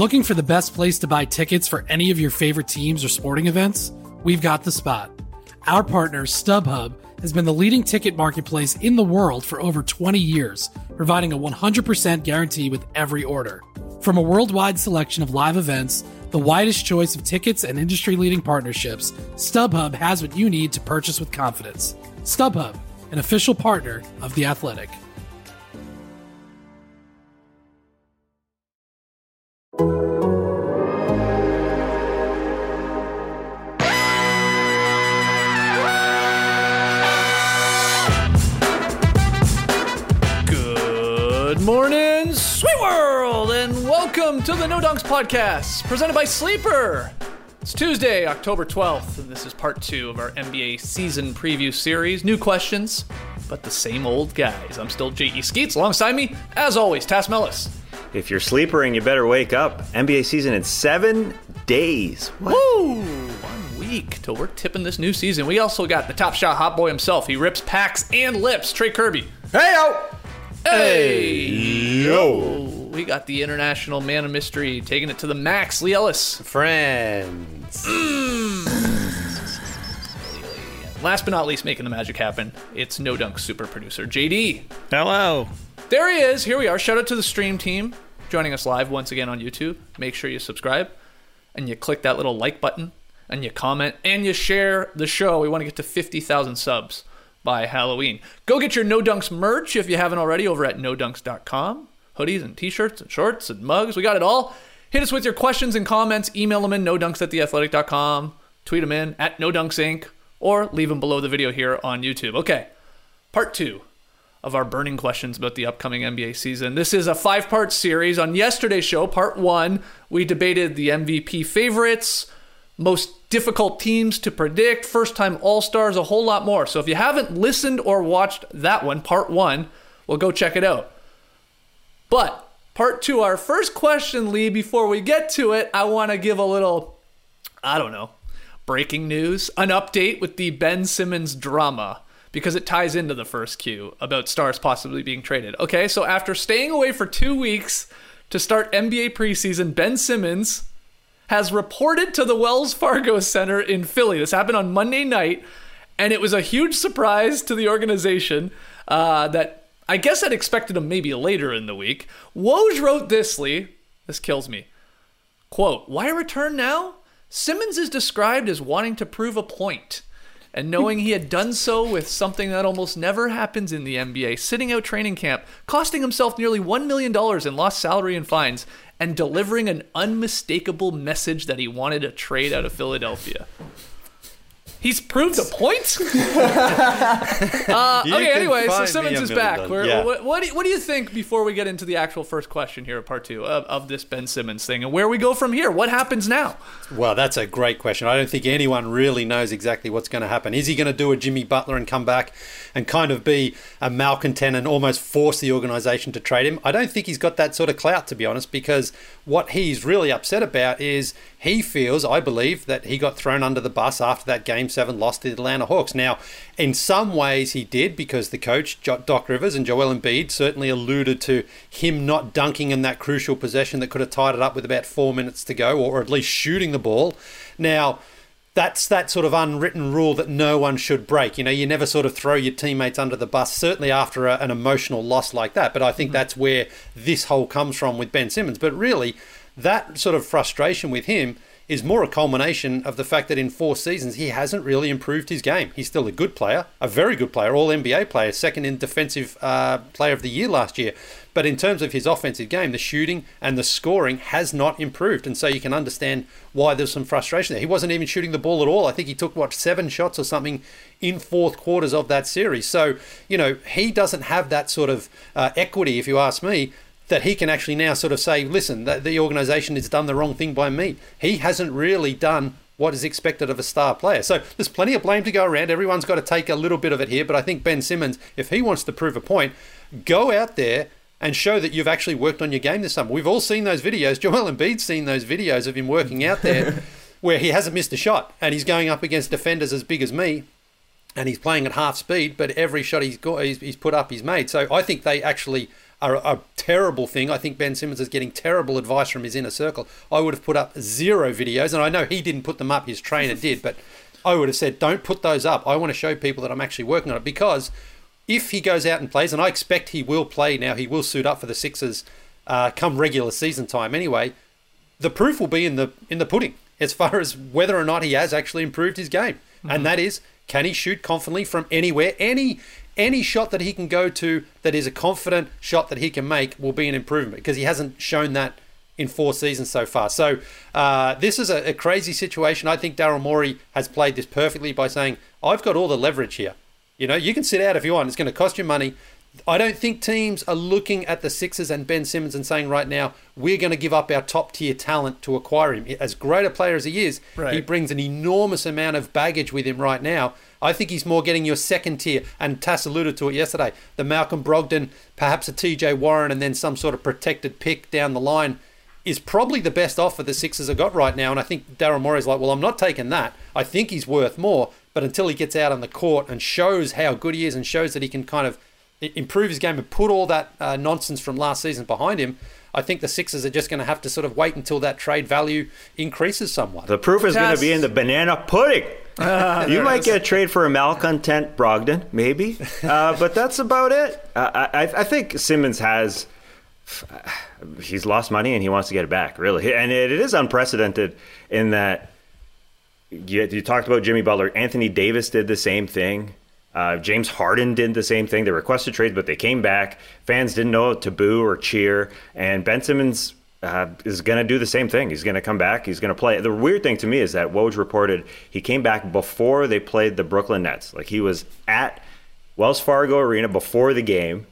Looking for the best place to buy tickets for any of your favorite teams or sporting events? We've got the spot. Our partner, StubHub, has been the leading ticket marketplace in the world for over 20 years, providing a 100% guarantee with every order. From a worldwide selection of live events, the widest choice of tickets and industry-leading partnerships, StubHub has what you need to purchase with confidence. StubHub, an official partner of The Athletic. Good morning, sweet world, and welcome to the No Dunks Podcast, presented by Sleeper. It's Tuesday, October 12th, and this is part 2 of our NBA season preview series. New questions, but the same old guys. I'm still J.E. Skeets. Alongside me, as always, Tass Mellis. If you're sleepering, you better wake up. NBA season in 7 days. What? Woo! 1 week till we're tipping this new season. We also got the top shot hot boy himself. He rips packs and lips. Trey Kirby. Hey-o! Hey! Yo! We got the international man of mystery taking it to the max, Lee Ellis. Friends. Last but not least, making the magic happen, it's No Dunk super producer, JD. Hello. There he is. Here we are. Shout out to the stream team joining us live once again on YouTube. Make sure you subscribe and you click that little like button and you comment and you share the show. We want to get to 50,000 subs by Halloween. Go get your No Dunks merch if you haven't already over at nodunks.com. Hoodies and t-shirts and shorts and mugs. We got it all. Hit us with your questions and comments. Email them in nodunks@theathletic.com. Tweet them in at NoDunksInc. Or leave them below the video here on YouTube. Okay, part 2 of our burning questions about the upcoming NBA season. This is a 5-part series. On yesterday's show, part 1, we debated the MVP favorites, most difficult teams to predict, first-time All-Stars, a whole lot more. So if you haven't listened or watched that one, part 1, well, go check it out. But part 2, our first question, Lee, before we get to it, I want to give a little, breaking news, an update with the Ben Simmons drama, because it ties into the first cue about stars possibly being traded. Okay, so after staying away for 2 weeks to start NBA preseason, Ben Simmons has reported to the Wells Fargo Center in Philly. This happened on Monday night, and it was a huge surprise to the organization that I guess I'd expected him maybe later in the week. Woj wrote this, Lee. This kills me. Quote, "Why return now? Simmons is described as wanting to prove a point, and knowing he had done so with something that almost never happens in the NBA, sitting out training camp, costing himself nearly $1 million in lost salary and fines, and delivering an unmistakable message that he wanted a trade out of Philadelphia." He's proved a point? Okay, anyway, so Simmons is back. What do you think, before we get into the actual first question here at part 2 of this Ben Simmons thing, and where we go from here? What happens now? Well, that's a great question. I don't think anyone really knows exactly what's going to happen. Is he going to do a Jimmy Butler and come back and kind of be a malcontent and almost force the organisation to trade him? I don't think he's got that sort of clout, to be honest, because what he's really upset about is he feels, I believe, that he got thrown under the bus after that Game 7 loss to the Atlanta Hawks. Now, in some ways he did, because the coach, Doc Rivers, and Joel Embiid certainly alluded to him not dunking in that crucial possession that could have tied it up with about 4 minutes to go, or at least shooting the ball. Now, that's that sort of unwritten rule that no one should break. You know, you never sort of throw your teammates under the bus, certainly after an emotional loss like that. But I think that's where this whole comes from with Ben Simmons. But really, that sort of frustration with him is more a culmination of the fact that in 4 seasons, he hasn't really improved his game. He's still a good player, a very good player, all-NBA player, second in defensive player of the year last year. But in terms of his offensive game, the shooting and the scoring has not improved. And so you can understand why there's some frustration there. He wasn't even shooting the ball at all. I think he took, 7 shots or something in 4th quarters of that series. So, you know, he doesn't have that sort of equity, if you ask me, that he can actually now sort of say, listen, the organisation has done the wrong thing by me. He hasn't really done what is expected of a star player. So there's plenty of blame to go around. Everyone's got to take a little bit of it here. But I think Ben Simmons, if he wants to prove a point, go out there and show that you've actually worked on your game this summer. We've all seen those videos. Joel Embiid's seen those videos of him working out there where he hasn't missed a shot and he's going up against defenders as big as me and he's playing at half speed, but every shot he's put up, he's made. So I think they actually a terrible thing. I think Ben Simmons is getting terrible advice from his inner circle. I would have put up 0 videos, and I know he didn't put them up, his trainer did, but I would have said, don't put those up. I want to show people that I'm actually working on it, because if he goes out and plays, and I expect he will play now, he will suit up for the Sixers come regular season time anyway, the proof will be in the pudding as far as whether or not he has actually improved his game. Mm-hmm. And that is, can he shoot confidently from anywhere? Any shot that he can go to that is a confident shot that he can make will be an improvement, because he hasn't shown that in 4 seasons so far. So this is a crazy situation. I think Daryl Morey has played this perfectly by saying, I've got all the leverage here. You know, you can sit out if you want. It's going to cost you money. I don't think teams are looking at the Sixers and Ben Simmons and saying right now, we're going to give up our top-tier talent to acquire him. As great a player as he is, right, he brings an enormous amount of baggage with him right now. I think he's more getting your second tier, and Tass alluded to it yesterday, the Malcolm Brogdon, perhaps a TJ Warren, and then some sort of protected pick down the line is probably the best offer the Sixers have got right now. And I think Daryl Morey's like, well, I'm not taking that. I think he's worth more, but until he gets out on the court and shows how good he is and shows that he can kind of improve his game and put all that nonsense from last season behind him, I think the Sixers are just going to have to sort of wait until that trade value increases somewhat. The proof is going to be in the banana pudding. You might get a trade for a malcontent Brogdon, maybe, but that's about it. I think Simmons he's lost money and he wants to get it back, really. And it is unprecedented in that you talked about Jimmy Butler. Anthony Davis did the same thing. James Harden did the same thing. They requested trades, but they came back. Fans didn't know to boo or cheer. And Ben Simmons is going to do the same thing. He's going to come back. He's going to play. The weird thing to me is that Woj reported he came back before they played the Brooklyn Nets. Like, he was at Wells Fargo Arena before the game,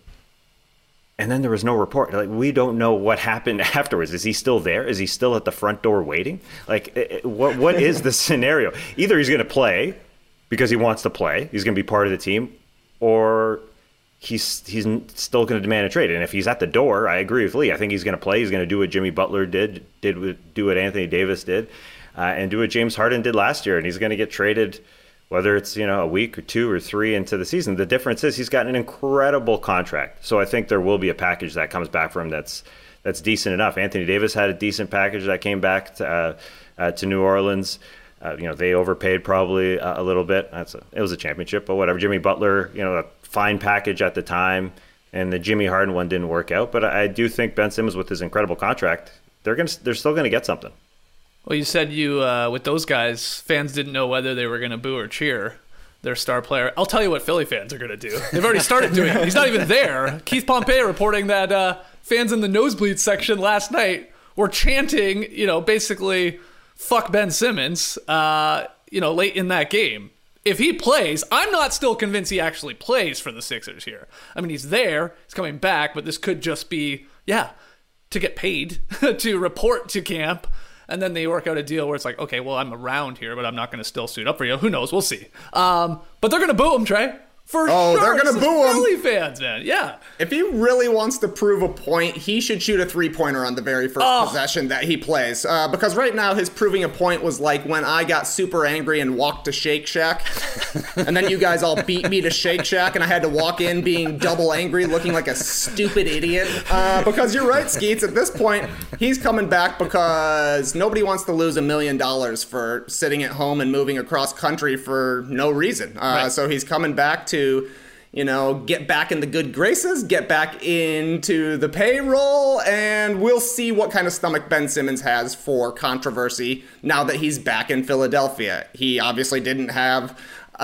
and then there was no report. Like, we don't know what happened afterwards. Is he still there? Is he still at the front door waiting? Like, what is the scenario? Either he's going to play because he wants to play, he's going to be part of the team, or he's still going to demand a trade. And if he's at the door, I agree with Lee. I think he's going to play. He's going to do what Jimmy Butler did what Anthony Davis did, and do what James Harden did last year. And he's going to get traded, whether it's a week or 2 or 3 into the season. The difference is he's got an incredible contract. So I think there will be a package that comes back from him that's decent enough. Anthony Davis had a decent package that came back to New Orleans. They overpaid probably a little bit. It was a championship, but whatever. Jimmy Butler, a fine package at the time, and the Jimmy Harden one didn't work out. But I do think Ben Simmons, with his incredible contract, they're still going to get something. Well, you said with those guys, fans didn't know whether they were going to boo or cheer their star player. I'll tell you what Philly fans are going to do. They've already started doing it. He's not even there. Keith Pompey reporting that fans in the nosebleed section last night were chanting, basically, fuck Ben Simmons, late in that game. If he plays, I'm not still convinced he actually plays for the Sixers here. I mean, he's there, he's coming back, but this could just be, to get paid to report to camp. And then they work out a deal where it's like, okay, well, I'm around here, but I'm not going to still suit up for you. Who knows? We'll see. But they're going to boo him, Trey. For sure. They're going to boo him. Philly fans, man. Yeah. If he really wants to prove a point, he should shoot a 3-pointer on the very first possession that he plays. Because right now, his proving a point was like when I got super angry and walked to Shake Shack. And then you guys all beat me to Shake Shack, and I had to walk in being double angry, looking like a stupid idiot. Because you're right, Skeets. At this point, he's coming back because nobody wants to lose $1 million for sitting at home and moving across country for no reason. Right. So he's coming back to get back in the good graces, get back into the payroll, and we'll see what kind of stomach Ben Simmons has for controversy now that he's back in Philadelphia. He obviously didn't have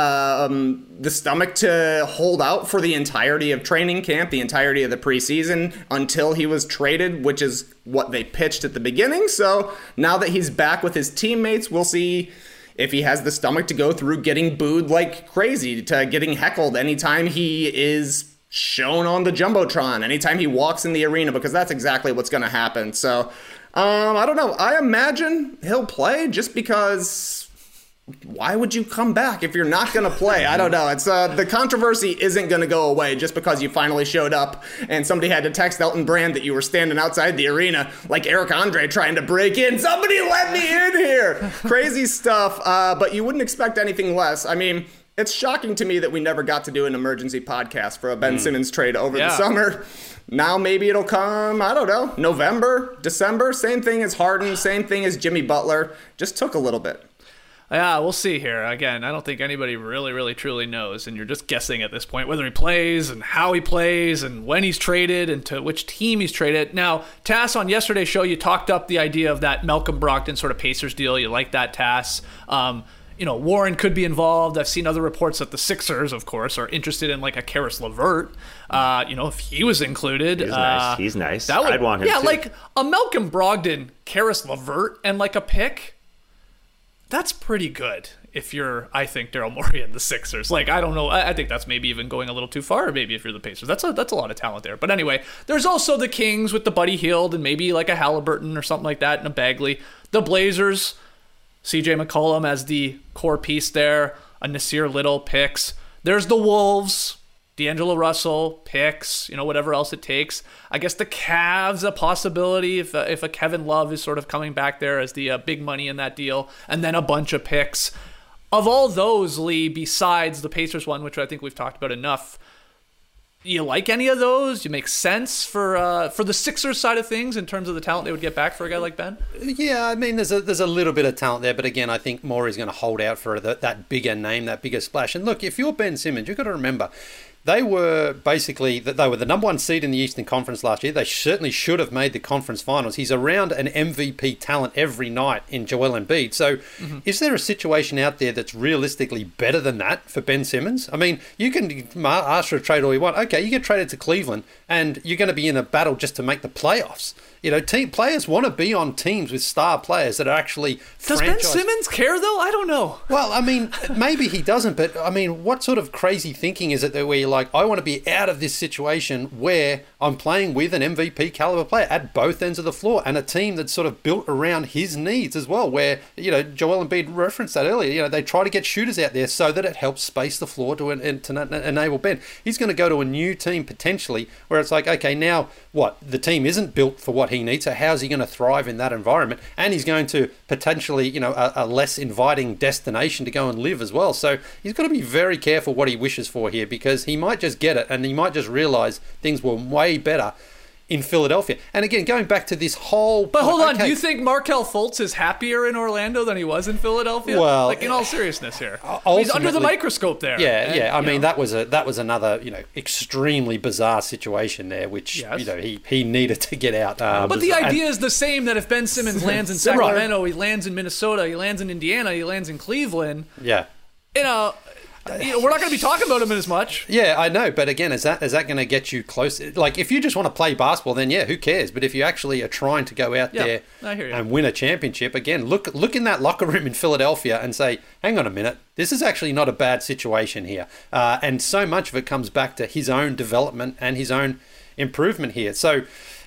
the stomach to hold out for the entirety of training camp, the entirety of the preseason, until he was traded, which is what they pitched at the beginning. So now that he's back with his teammates, we'll see if he has the stomach to go through getting booed like crazy, to getting heckled anytime he is shown on the Jumbotron, anytime he walks in the arena, because that's exactly what's going to happen. So, I don't know. I imagine he'll play just because why would you come back if you're not going to play? I don't know. It's the controversy isn't going to go away just because you finally showed up and somebody had to text Elton Brand that you were standing outside the arena like Eric Andre trying to break in. Somebody let me in here. Crazy stuff, but you wouldn't expect anything less. I mean, It's shocking to me that we never got to do an emergency podcast for a Ben Simmons trade over the summer. Now maybe it'll come, I don't know, November, December. Same thing as Harden, same thing as Jimmy Butler. Just took a little bit. Yeah, we'll see here. Again, I don't think anybody really, really, truly knows, and you're just guessing at this point whether he plays and how he plays and when he's traded and to which team he's traded. Now, Tass, on yesterday's show, you talked up the idea of that Malcolm Brogdon sort of Pacers deal. You like that, Tass. Warren could be involved. I've seen other reports that the Sixers, of course, are interested in like a Karis LeVert. If he was included. He's nice. I'd want him too. Like a Malcolm Brogdon, Karis LeVert, and like a pick. That's pretty good if you're, I think, Daryl Morey and the Sixers. Like, I don't know. I think that's maybe even going a little too far, maybe if you're the Pacers. That's a lot of talent there. But anyway, there's also the Kings with the Buddy Hield and maybe like a Halliburton or something like that and a Bagley. The Blazers, CJ McCollum as the core piece there, a Nasir Little picks. There's the Wolves, D'Angelo Russell picks, whatever else it takes. I guess the Cavs a possibility if a Kevin Love is sort of coming back there as the big money in that deal, and then a bunch of picks. Of all those, Lee, besides the Pacers one, which I think we've talked about enough, you like any of those? You make sense for the Sixers side of things in terms of the talent they would get back for a guy like Ben? Yeah, I mean, there's a little bit of talent there, but again, I think Morey's going to hold out for that bigger name, that bigger splash. And look, if you're Ben Simmons, you've got to remember, they were the number one seed in the Eastern Conference last year. They certainly should have made the conference finals. He's around an MVP talent every night in Joel Embiid. So is there a situation out there that's realistically better than that for Ben Simmons? I mean, you can ask for a trade all you want. Okay, you get traded to Cleveland and you're going to be in a battle just to make the playoffs. Team players want to be on teams with star players that are actually Does Ben Simmons care, though? I don't know. Well, I mean, maybe he doesn't, but I mean, what sort of crazy thinking is it that where you're like, I want to be out of this situation where I'm playing with an MVP caliber player at both ends of the floor and a team that's sort of built around his needs as well, where, Joel Embiid referenced that earlier, they try to get shooters out there so that it helps space the floor to enable Ben. He's going to go to a new team potentially where it's like, okay, now what? The team isn't built for what he needs, so how's he going to thrive in that environment? And he's going to potentially, a less inviting destination to go and live as well. So he's got to be very careful what he wishes for here, because he might just get it and he might just realize things were way better in Philadelphia. And again, going back to this whole... But hold on, do you think Markelle Fultz is happier in Orlando than he was in Philadelphia? Well... in all seriousness here. He's under the microscope there. Yeah. I mean, that was another, extremely bizarre situation there, which, he needed to get out. But the idea is the same, that if Ben Simmons lands in Sacramento, he lands in Minnesota, he lands in Indiana, he lands in Cleveland. Yeah. We're not going to be talking about him as much. Yeah, I know, but again, is that going to get you close? Like, if you just want to play basketball, then who cares? But if you actually are trying to go out there and win a championship, again, look in that locker room in Philadelphia and say, hang on a minute, this is actually not a bad situation here. And so much of it comes back to his own development and his own improvement here. So,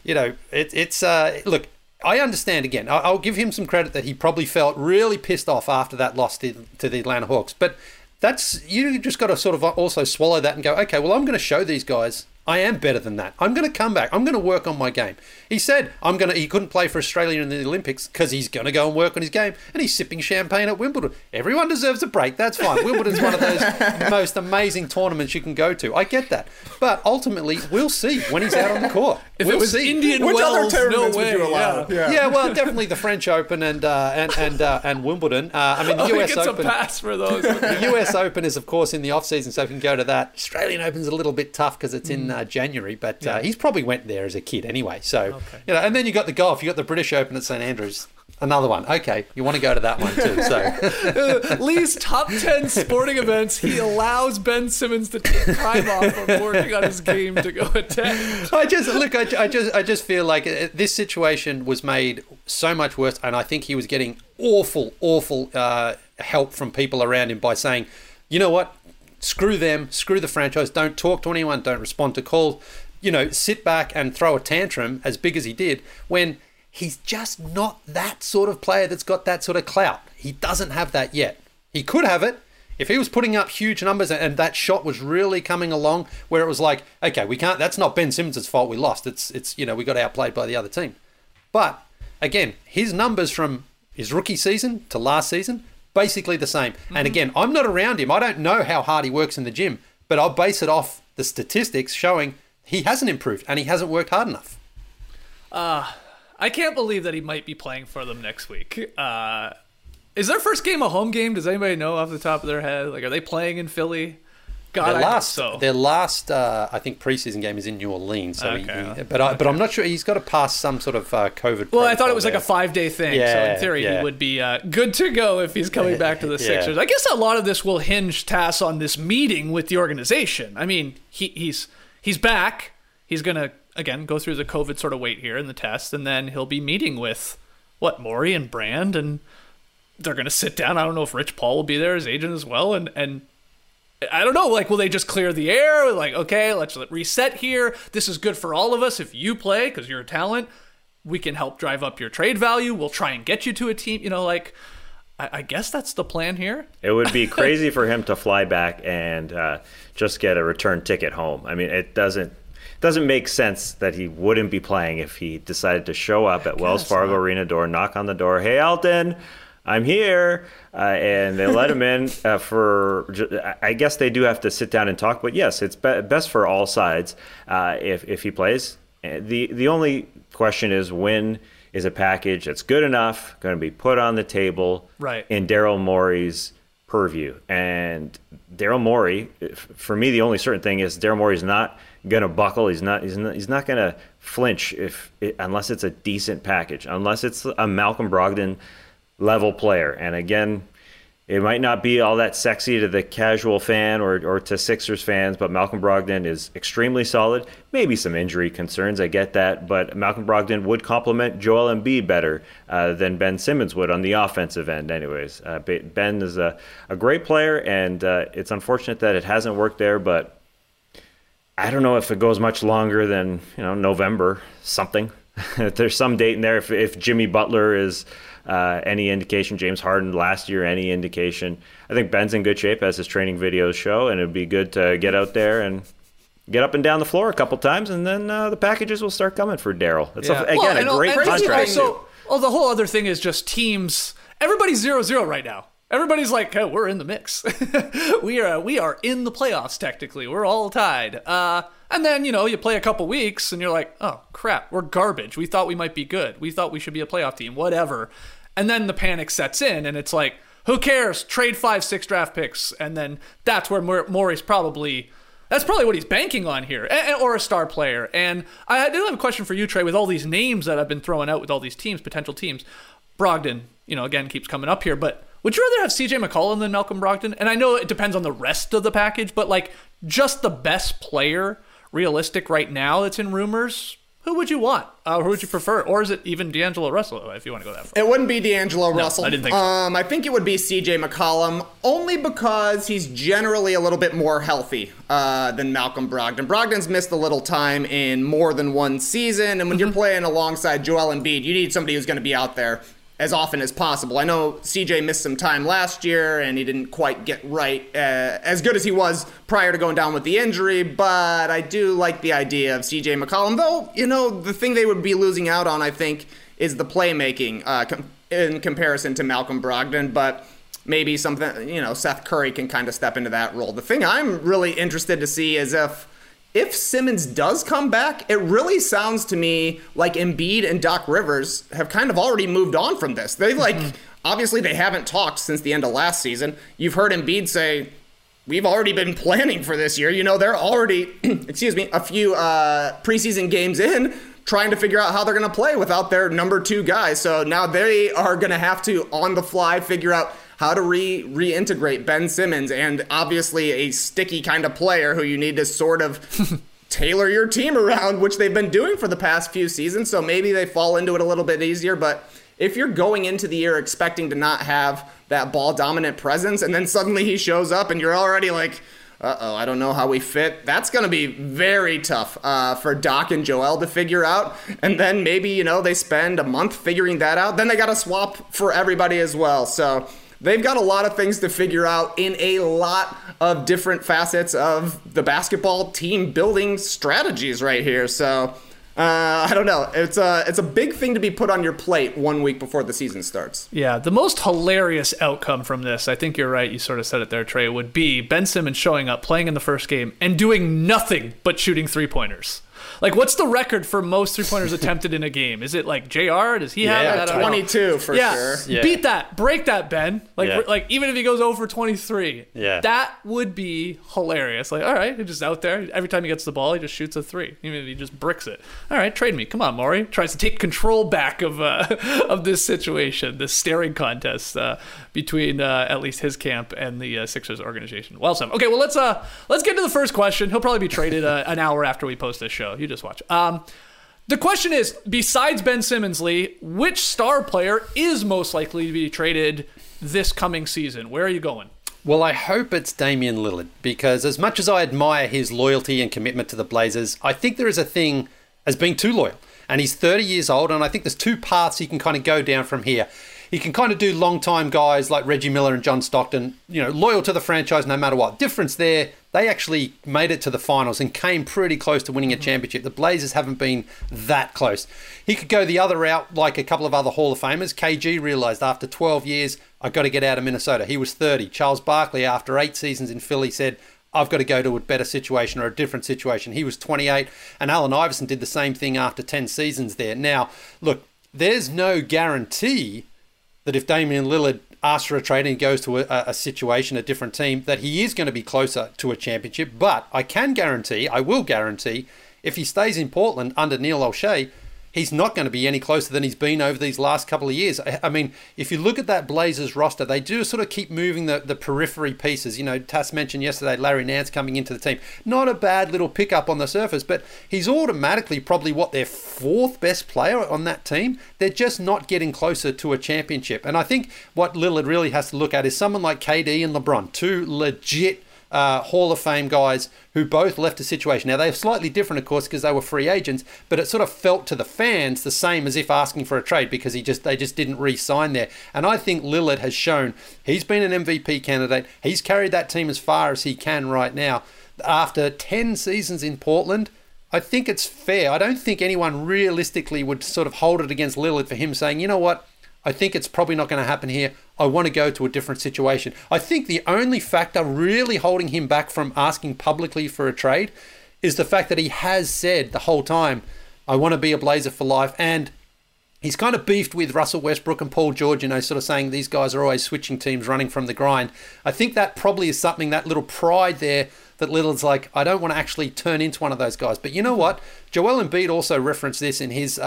look, I understand, again, I'll give him some credit that he probably felt really pissed off after that loss to the Atlanta Hawks, but you just got to sort of also swallow that and go, okay, well, I'm going to show these guys I am better than that. I'm going to come back. I'm going to work on my game. He said he couldn't play for Australia in the Olympics because he's going to go and work on his game, and he's sipping champagne at Wimbledon. Everyone deserves a break. That's fine. Wimbledon's one of those most amazing tournaments you can go to. I get that. But ultimately, we'll see when he's out on the court. If it was Indian Which Wells, other no tournaments way. would you allow? Yeah, well, definitely the French Open and Wimbledon. I mean, the US gets Open. A pass for those. The US Open is, of course, in the off season, so we can go to that. Australian Open's a little bit tough because it's in January, but he's probably went there as a kid anyway. So and then you got the golf. You got the British Open at St Andrews. Another one. Okay, you want to go to that one too. So Lee's top 10 sporting events, he allows Ben Simmons to take time off from working on his game to go attend. I just feel like this situation was made so much worse, and I think he was getting awful help from people around him by saying, you know what, screw them, screw the franchise, don't talk to anyone, don't respond to calls, sit back and throw a tantrum as big as he did when he's just not that sort of player that's got that sort of clout. He doesn't have that yet. He could have it if he was putting up huge numbers and that shot was really coming along where it was like, okay, we can't, that's not Ben Simmons' fault we lost. It's we got outplayed by the other team. But again, his numbers from his rookie season to last season, basically the same. And again, I'm not around him. I don't know how hard he works in the gym, but I'll base it off the statistics showing he hasn't improved and he hasn't worked hard enough. I can't believe that he might be playing for them next week. Is their first game a home game? Does anybody know off the top of their head? Like, are they playing in Philly? God, Their last, I think, preseason game is in New Orleans. So but I'm not sure. He's got to pass some sort of COVID. Well, I thought it was like a 5-day thing. So in theory, he would be good to go if he's coming back to the Sixers. I guess a lot of this will hinge, Tass, on this meeting with the organization. I mean, he's back. He's gonna again go through the COVID sort of wait here in the test, and then he'll be meeting with Morey and Brand, and they're gonna sit down. I don't know if Rich Paul will be there, his agent as well, and I don't know, like, will they just clear the air? Like, okay, let's reset here. This is good for all of us. If you play, because you're a talent, we can help drive up your trade value. We'll try and get you to a team. You know, like, I guess that's the plan here. It would be crazy for him to fly back and just get a return ticket home. I mean, it doesn't make sense that he wouldn't be playing if he decided to show up at Wells Fargo Arena door, knock on the door, hey, Elton, I'm here, and they let him in I guess they do have to sit down and talk, but yes, it's best for all sides if he plays. The only question is, when is a package that's good enough going to be put on the table in Daryl Morey's purview? And Daryl Morey, for me, the only certain thing is Daryl Morey's not going to buckle. He's not going to flinch unless it's a decent package, unless it's a Malcolm Brogdon level player. And again, it might not be all that sexy to the casual fan or to Sixers fans, but Malcolm Brogdon is extremely solid. Maybe some injury concerns, I get that, but Malcolm Brogdon would complement Joel Embiid better than Ben Simmons would on the offensive end anyways. Ben is a great player, and it's unfortunate that it hasn't worked there, but I don't know if it goes much longer than November something. If there's some date in there, if Jimmy Butler is any indication, James Harden last year, any indication, I think Ben's in good shape, as his training videos show, and it'd be good to get out there and get up and down the floor a couple times, and then the packages will start coming for Daryl. It's a great contract. The whole other thing is just teams. Everybody's 0-0 right now. Everybody's like, hey, we're in the mix. we are in the playoffs, technically. We're all tied. And then, you play a couple weeks, and you're like, oh, crap, we're garbage. We thought we might be good. We thought we should be a playoff team, whatever. And then the panic sets in, and it's like, who cares? Trade 5-6 draft picks. And then that's where Morey's that's probably what he's banking on here, or a star player. And I do have a question for you, Trey, with all these names that I've been throwing out with all these teams, potential teams. Brogdon, again, keeps coming up here, but would you rather have CJ McCollum than Malcolm Brogdon? And I know it depends on the rest of the package, but like just the best player realistic right now that's in rumors, who would you want? Who would you prefer? Or is it even D'Angelo Russell, if you want to go that far? It wouldn't be D'Angelo Russell. I didn't think so. I think it would be CJ McCollum, only because he's generally a little bit more healthy than Malcolm Brogdon. Brogdon's missed a little time in more than one season, and when you're playing alongside Joel Embiid, you need somebody who's going to be out there as often as possible. I know CJ missed some time last year, and he didn't quite get right as good as he was prior to going down with the injury, but I do like the idea of CJ McCollum, though, the thing they would be losing out on, I think, is the playmaking in comparison to Malcolm Brogdon, but maybe something, Seth Curry can kind of step into that role. The thing I'm really interested to see is if Simmons does come back, it really sounds to me like Embiid and Doc Rivers have kind of already moved on from this. Obviously they haven't talked since the end of last season. You've heard Embiid say, we've already been planning for this year. They're already, a few preseason games in, trying to figure out how they're going to play without their number 2 guy. So now they are going to have to, on the fly, figure out how to reintegrate Ben Simmons, and obviously a sticky kind of player who you need to sort of tailor your team around, which they've been doing for the past few seasons. So maybe they fall into it a little bit easier. But if you're going into the year expecting to not have that ball dominant presence, and then suddenly he shows up and you're already like, I don't know how we fit. That's going to be very tough for Doc and Joel to figure out. And then maybe, they spend a month figuring that out. Then they got to swap for everybody as well. So they've got a lot of things to figure out in a lot of different facets of the basketball team building strategies right here. So I don't know. It's a big thing to be put on your plate 1 week before the season starts. Yeah, the most hilarious outcome from this, I think you're right, you sort of said it there, Trey, would be Ben Simmons showing up, playing in the first game, and doing nothing but shooting three-pointers. Like, what's the record for most three-pointers attempted in a game? Is it like JR? Does he have it? I don't 22 know. for sure. Yeah. Beat that. Break that, Ben. Like even if he goes over 23, that would be hilarious. Like, all right, he's just out there. Every time he gets the ball, he just shoots a three. Even if he just bricks it. All right, trade me. Come on, Maury. Tries to take control back of this situation, this staring contest between at least his camp and the Sixers organization. Well said. Okay, well let's get to the first question. He'll probably be traded an hour after we post this show. You just watch. The question is, besides Ben Simmons, Lee, which star player is most likely to be traded this coming season? Where are you going? Well, I hope it's Damian Lillard, because as much as I admire his loyalty and commitment to the Blazers, I think there is a thing as being too loyal. And he's 30 years old, and I think there's two paths he can kind of go down from here. He can kind of do long-time guys like Reggie Miller and John Stockton, loyal to the franchise no matter what. Difference there, they actually made it to the finals and came pretty close to winning a championship. The Blazers haven't been that close. He could go the other route like a couple of other Hall of Famers. KG realized after 12 years, I've got to get out of Minnesota. He was 30. Charles Barkley, after 8 seasons in Philly, said, I've got to go to a better situation or a different situation. He was 28, and Allen Iverson did the same thing after 10 seasons there. Now, look, there's no guarantee that if Damian Lillard asks for a trade and he goes to a situation, a different team, that he is going to be closer to a championship. But I will guarantee, if he stays in Portland under Neil O'Shea, he's not going to be any closer than he's been over these last couple of years. I mean, if you look at that Blazers roster, they do sort of keep moving the periphery pieces. Tass mentioned yesterday Larry Nance coming into the team. Not a bad little pickup on the surface, but he's automatically probably their 4th best player on that team. They're just not getting closer to a championship. And I think what Lillard really has to look at is someone like KD and LeBron, two legit Hall of Fame guys who both left a situation. Now, they're slightly different, of course, because they were free agents, but it sort of felt to the fans the same as if asking for a trade because they just didn't re-sign there. And I think Lillard has shown he's been an MVP candidate. He's carried that team as far as he can right now. After 10 seasons in Portland, I think it's fair. I don't think anyone realistically would sort of hold it against Lillard for him saying, you know what, I think it's probably not going to happen here. I want to go to a different situation. I think the only factor really holding him back from asking publicly for a trade is the fact that he has said the whole time, I want to be a Blazer for life. And he's kind of beefed with Russell Westbrook and Paul George, sort of saying these guys are always switching teams, running from the grind. I think that probably is something, that little pride there, that Lillard's like, I don't want to actually turn into one of those guys. But you know what? Joel Embiid also referenced this in his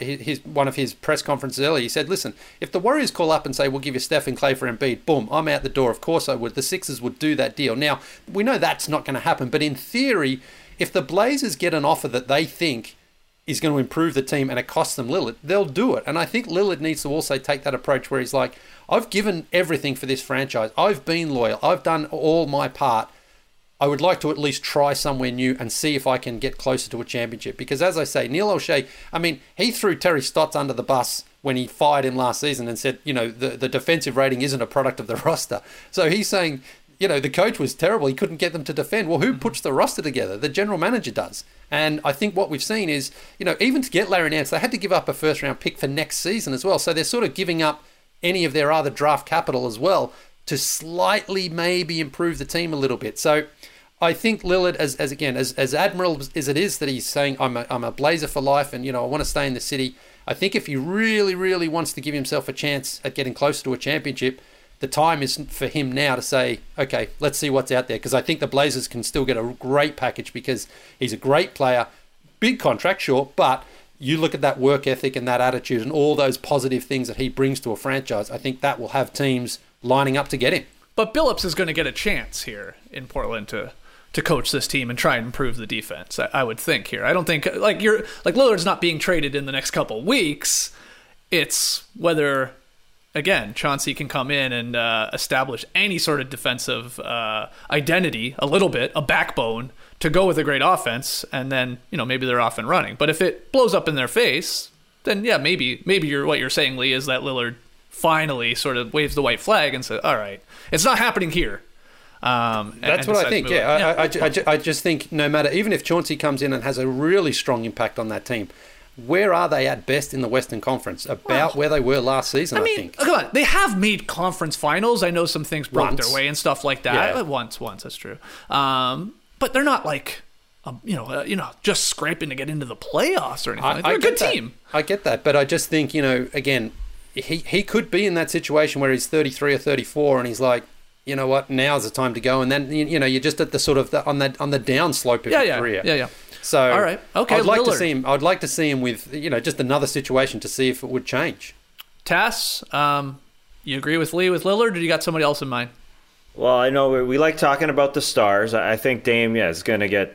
one of his press conferences earlier. He said, listen, if the Warriors call up and say, we'll give you Steph and Clay for Embiid, boom, I'm out the door. Of course I would. The Sixers would do that deal. Now, we know that's not going to happen. But in theory, if the Blazers get an offer that they think is going to improve the team and it costs them Lillard, they'll do it. And I think Lillard needs to also take that approach where he's like, I've given everything for this franchise. I've been loyal. I've done all my part. I would like to at least try somewhere new and see if I can get closer to a championship. Because as I say, Neil O'Shea, he threw Terry Stotts under the bus when he fired him last season and said, the defensive rating isn't a product of the roster. So he's saying, the coach was terrible. He couldn't get them to defend. Well, who puts the roster together? The general manager does. And I think what we've seen is, even to get Larry Nance, they had to give up a first-round pick for next season as well. So they're sort of giving up any of their other draft capital as well to slightly maybe improve the team a little bit. So I think Lillard, as admirable as it is that he's saying, I'm a Blazer for life and, I want to stay in the city, I think if he really, really wants to give himself a chance at getting closer to a championship, the time is for him now to say, okay, let's see what's out there. Because I think the Blazers can still get a great package because he's a great player, big contract, sure, but you look at that work ethic and that attitude and all those positive things that he brings to a franchise, I think that will have teams lining up to get him. But Billups is going to get a chance here in Portland to coach this team and try and improve the defense, I would think here. I don't think Lillard's not being traded in the next couple weeks. It's whether, again, Chauncey can come in and establish any sort of defensive identity, a little bit, a backbone to go with a great offense, and then maybe they're off and running. But if it blows up in their face, then yeah, maybe what you're saying, Lee, is that Lillard finally sort of waves the white flag and says, all right, it's not happening here. That's what I think. Yeah, I just think no matter, even if Chauncey comes in and has a really strong impact on that team, where are they at best in the Western Conference? About where they were last season, I think. Come on, they have made conference finals. I know some things brought Once. their way and stuff like that. Yeah. Once, that's true. But they're not like, just scraping to get into the playoffs or anything. They're a good team. I get that, but I just think, again, he could be in that situation where he's 33 or 34 and he's like, you know what, now's the time to go. And then, you're just at the sort of on the down slope of your career. Yeah. So all right. Okay, I'd like to Lillard. see him. I'd like to see him with, just another situation to see if it would change. Tass, you agree with Lee with Lillard, or you got somebody else in mind? Well, I know we like talking about the stars. I think Dame, is going to get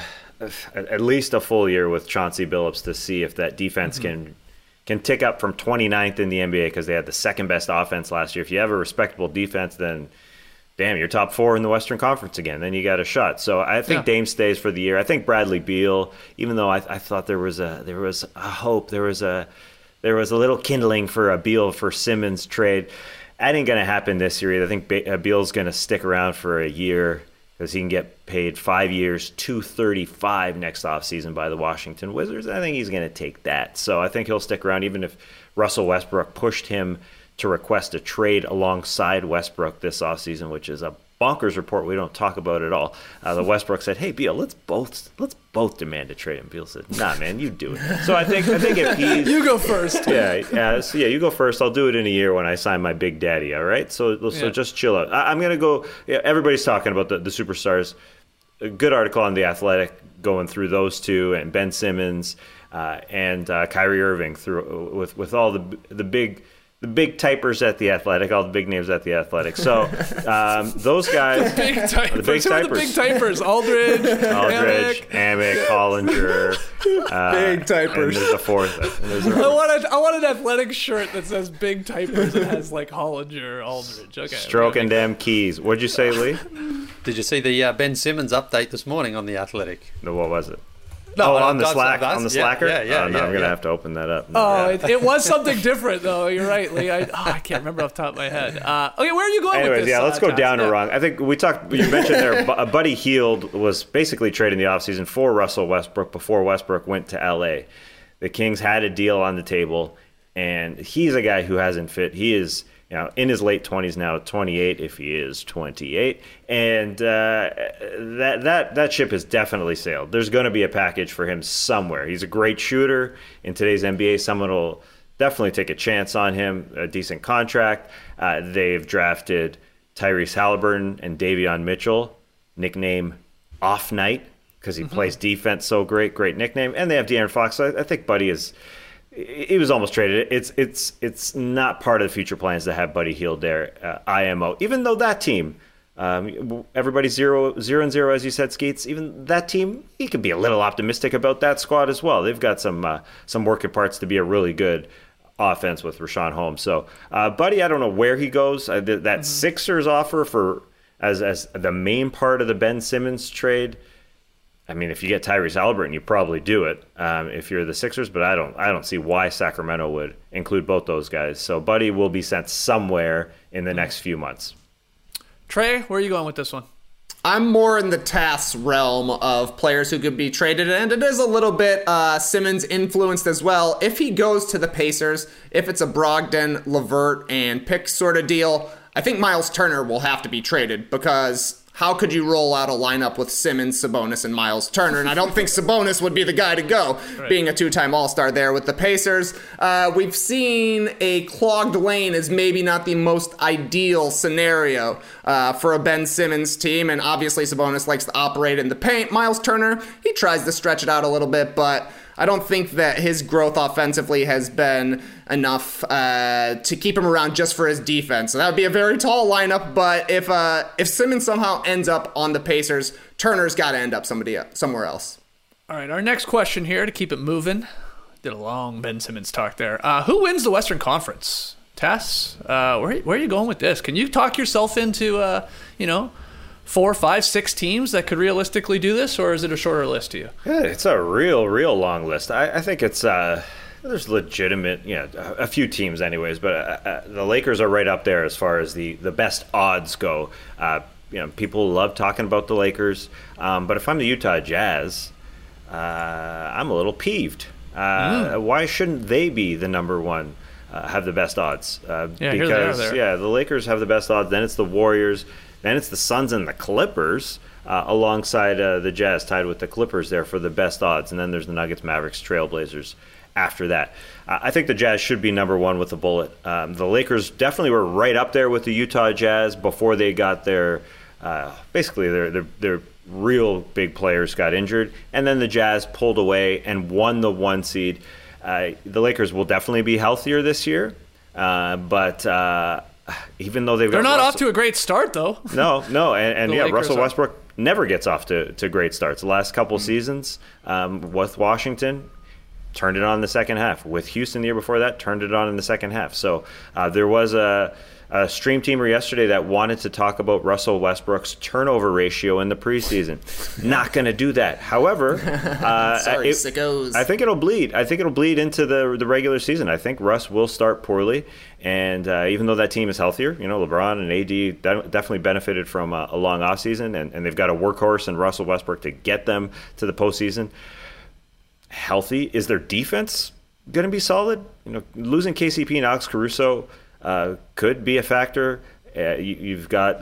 at least a full year with Chauncey Billups to see if that defense can tick up from 29th in the NBA, because they had the second best offense last year. If you have a respectable defense, then damn, you're top 4 in the Western Conference again. Then you got a shot. So I think Dame stays for the year. I think Bradley Beal, even though I thought there was a hope, there was a little kindling for a Beal for Simmons trade. That ain't going to happen this year either. I think Beal's going to stick around for a year because he can get paid 5 years, $235 next offseason by the Washington Wizards. I think he's going to take that. So I think he'll stick around, even if Russell Westbrook pushed him to request a trade alongside Westbrook this offseason, which is a bonkers report we don't talk about at all. The Westbrook said, "Hey, Beal, let's both demand a trade." And Beal said, "Nah, man, you do it." So I think if he's You go first. you go first. I'll do it in a year when I sign my big daddy. All right, so just chill out. I'm gonna go. Yeah, everybody's talking about the superstars. A good article on The Athletic going through those two, and Ben Simmons and Kyrie Irving through with all the big typers at The Athletic, all the big names at The Athletic. So those guys, Big typers. the big Who are the big typers? Aldridge, Amick, Hollinger, Big typers. And there's a fourth. I want an Athletic shirt that says big typers and has like Hollinger, Aldridge. Okay. Stroking them keys. What'd you say, Lee? Did you see the Ben Simmons update this morning on The Athletic? No, what was it? No, on the that's- Slack, that's- on the Slacker. yeah, I'm gonna have to open that up. It was something different though. You're right, Lee. I can't remember off the top of my head. Okay, where are you going Anyways, with this? let's go Tass? down to Yeah. wrong. I think we talked. You mentioned there, Buddy Hield was basically traded in the offseason for Russell Westbrook before Westbrook went to LA. The Kings had a deal on the table, and he's a guy who hasn't fit. He is, in his late 20s now, 28 if he is 28, and that ship has definitely sailed. There's going to be a package for him somewhere. He's a great shooter in today's NBA. Someone will definitely take a chance on him, a decent contract. They've drafted Tyrese Halliburton and Davion Mitchell, nickname Off Night, because he plays defense so great nickname. And they have De'Aaron Fox. So I think Buddy is. He was almost traded. It's not part of the future plans to have Buddy Hield there, IMO. Even though that team, everybody's 0-0, as you said, Skeets. Even that team, you can be a little optimistic about that squad as well. They've got some working parts to be a really good offense with Rashawn Holmes. So, Buddy, I don't know where he goes. That Sixers offer for as the main part of the Ben Simmons trade. I mean, if you get Tyrese Halliburton, you probably do it if you're the Sixers, but I don't see why Sacramento would include both those guys. So Buddy will be sent somewhere in the next few months. Trey, where are you going with this one? I'm more in the Tass realm of players who could be traded, and it is a little bit Simmons influenced as well. If he goes to the Pacers, if it's a Brogdon, LeVert, and pick sort of deal, I think Miles Turner will have to be traded, because how could you roll out a lineup with Simmons, Sabonis, and Miles Turner? And I don't think Sabonis would be the guy to go, being a two-time All-Star there with the Pacers. We've seen a clogged lane as maybe not the most ideal scenario for a Ben Simmons team, and obviously Sabonis likes to operate in the paint. Miles Turner, he tries to stretch it out a little bit, but I don't think that his growth offensively has been enough to keep him around just for his defense. So that would be a very tall lineup, but if Simmons somehow ends up on the Pacers, Turner's got to end up somewhere else. All right, our next question here to keep it moving. Did a long Ben Simmons talk there. Who wins the Western Conference? Tess, where are you going with this? Can you talk yourself into, 4, 5, 6 teams that could realistically do this, or is it a shorter list to you? Yeah, it's a real long list. I think it's there's legitimate, a few teams anyways, but the Lakers are right up there as far as the best odds go. people love talking about the Lakers, but if I'm the Utah Jazz, I'm a little peeved. Why shouldn't they be the number one, have the best odds? Because the Lakers have the best odds. Then it's the Warriors. Then it's the Suns and the Clippers, alongside the Jazz, tied with the Clippers there for the best odds. And then there's the Nuggets, Mavericks, Trailblazers after that. I think the Jazz should be number one with a bullet. The Lakers definitely were right up there with the Utah Jazz before they got their real big players got injured. And then the Jazz pulled away and won the 1 seed. The Lakers will definitely be healthier this year, but even though they're not off to a great start, though. No, and Russell Westbrook never gets off to great starts. The last couple seasons with Washington, turned it on in the second half. With Houston the year before that, turned it on in the second half. So there was a stream teamer yesterday that wanted to talk about Russell Westbrook's turnover ratio in the preseason. Not going to do that. However, sickos. I think it'll bleed. I think it'll bleed into the regular season. I think Russ will start poorly, and even though that team is healthier, LeBron and AD definitely benefited from a long offseason, and they've got a workhorse in Russell Westbrook to get them to the postseason. Healthy, is their defense going to be solid? Losing KCP and Alex Caruso could be a factor. You've got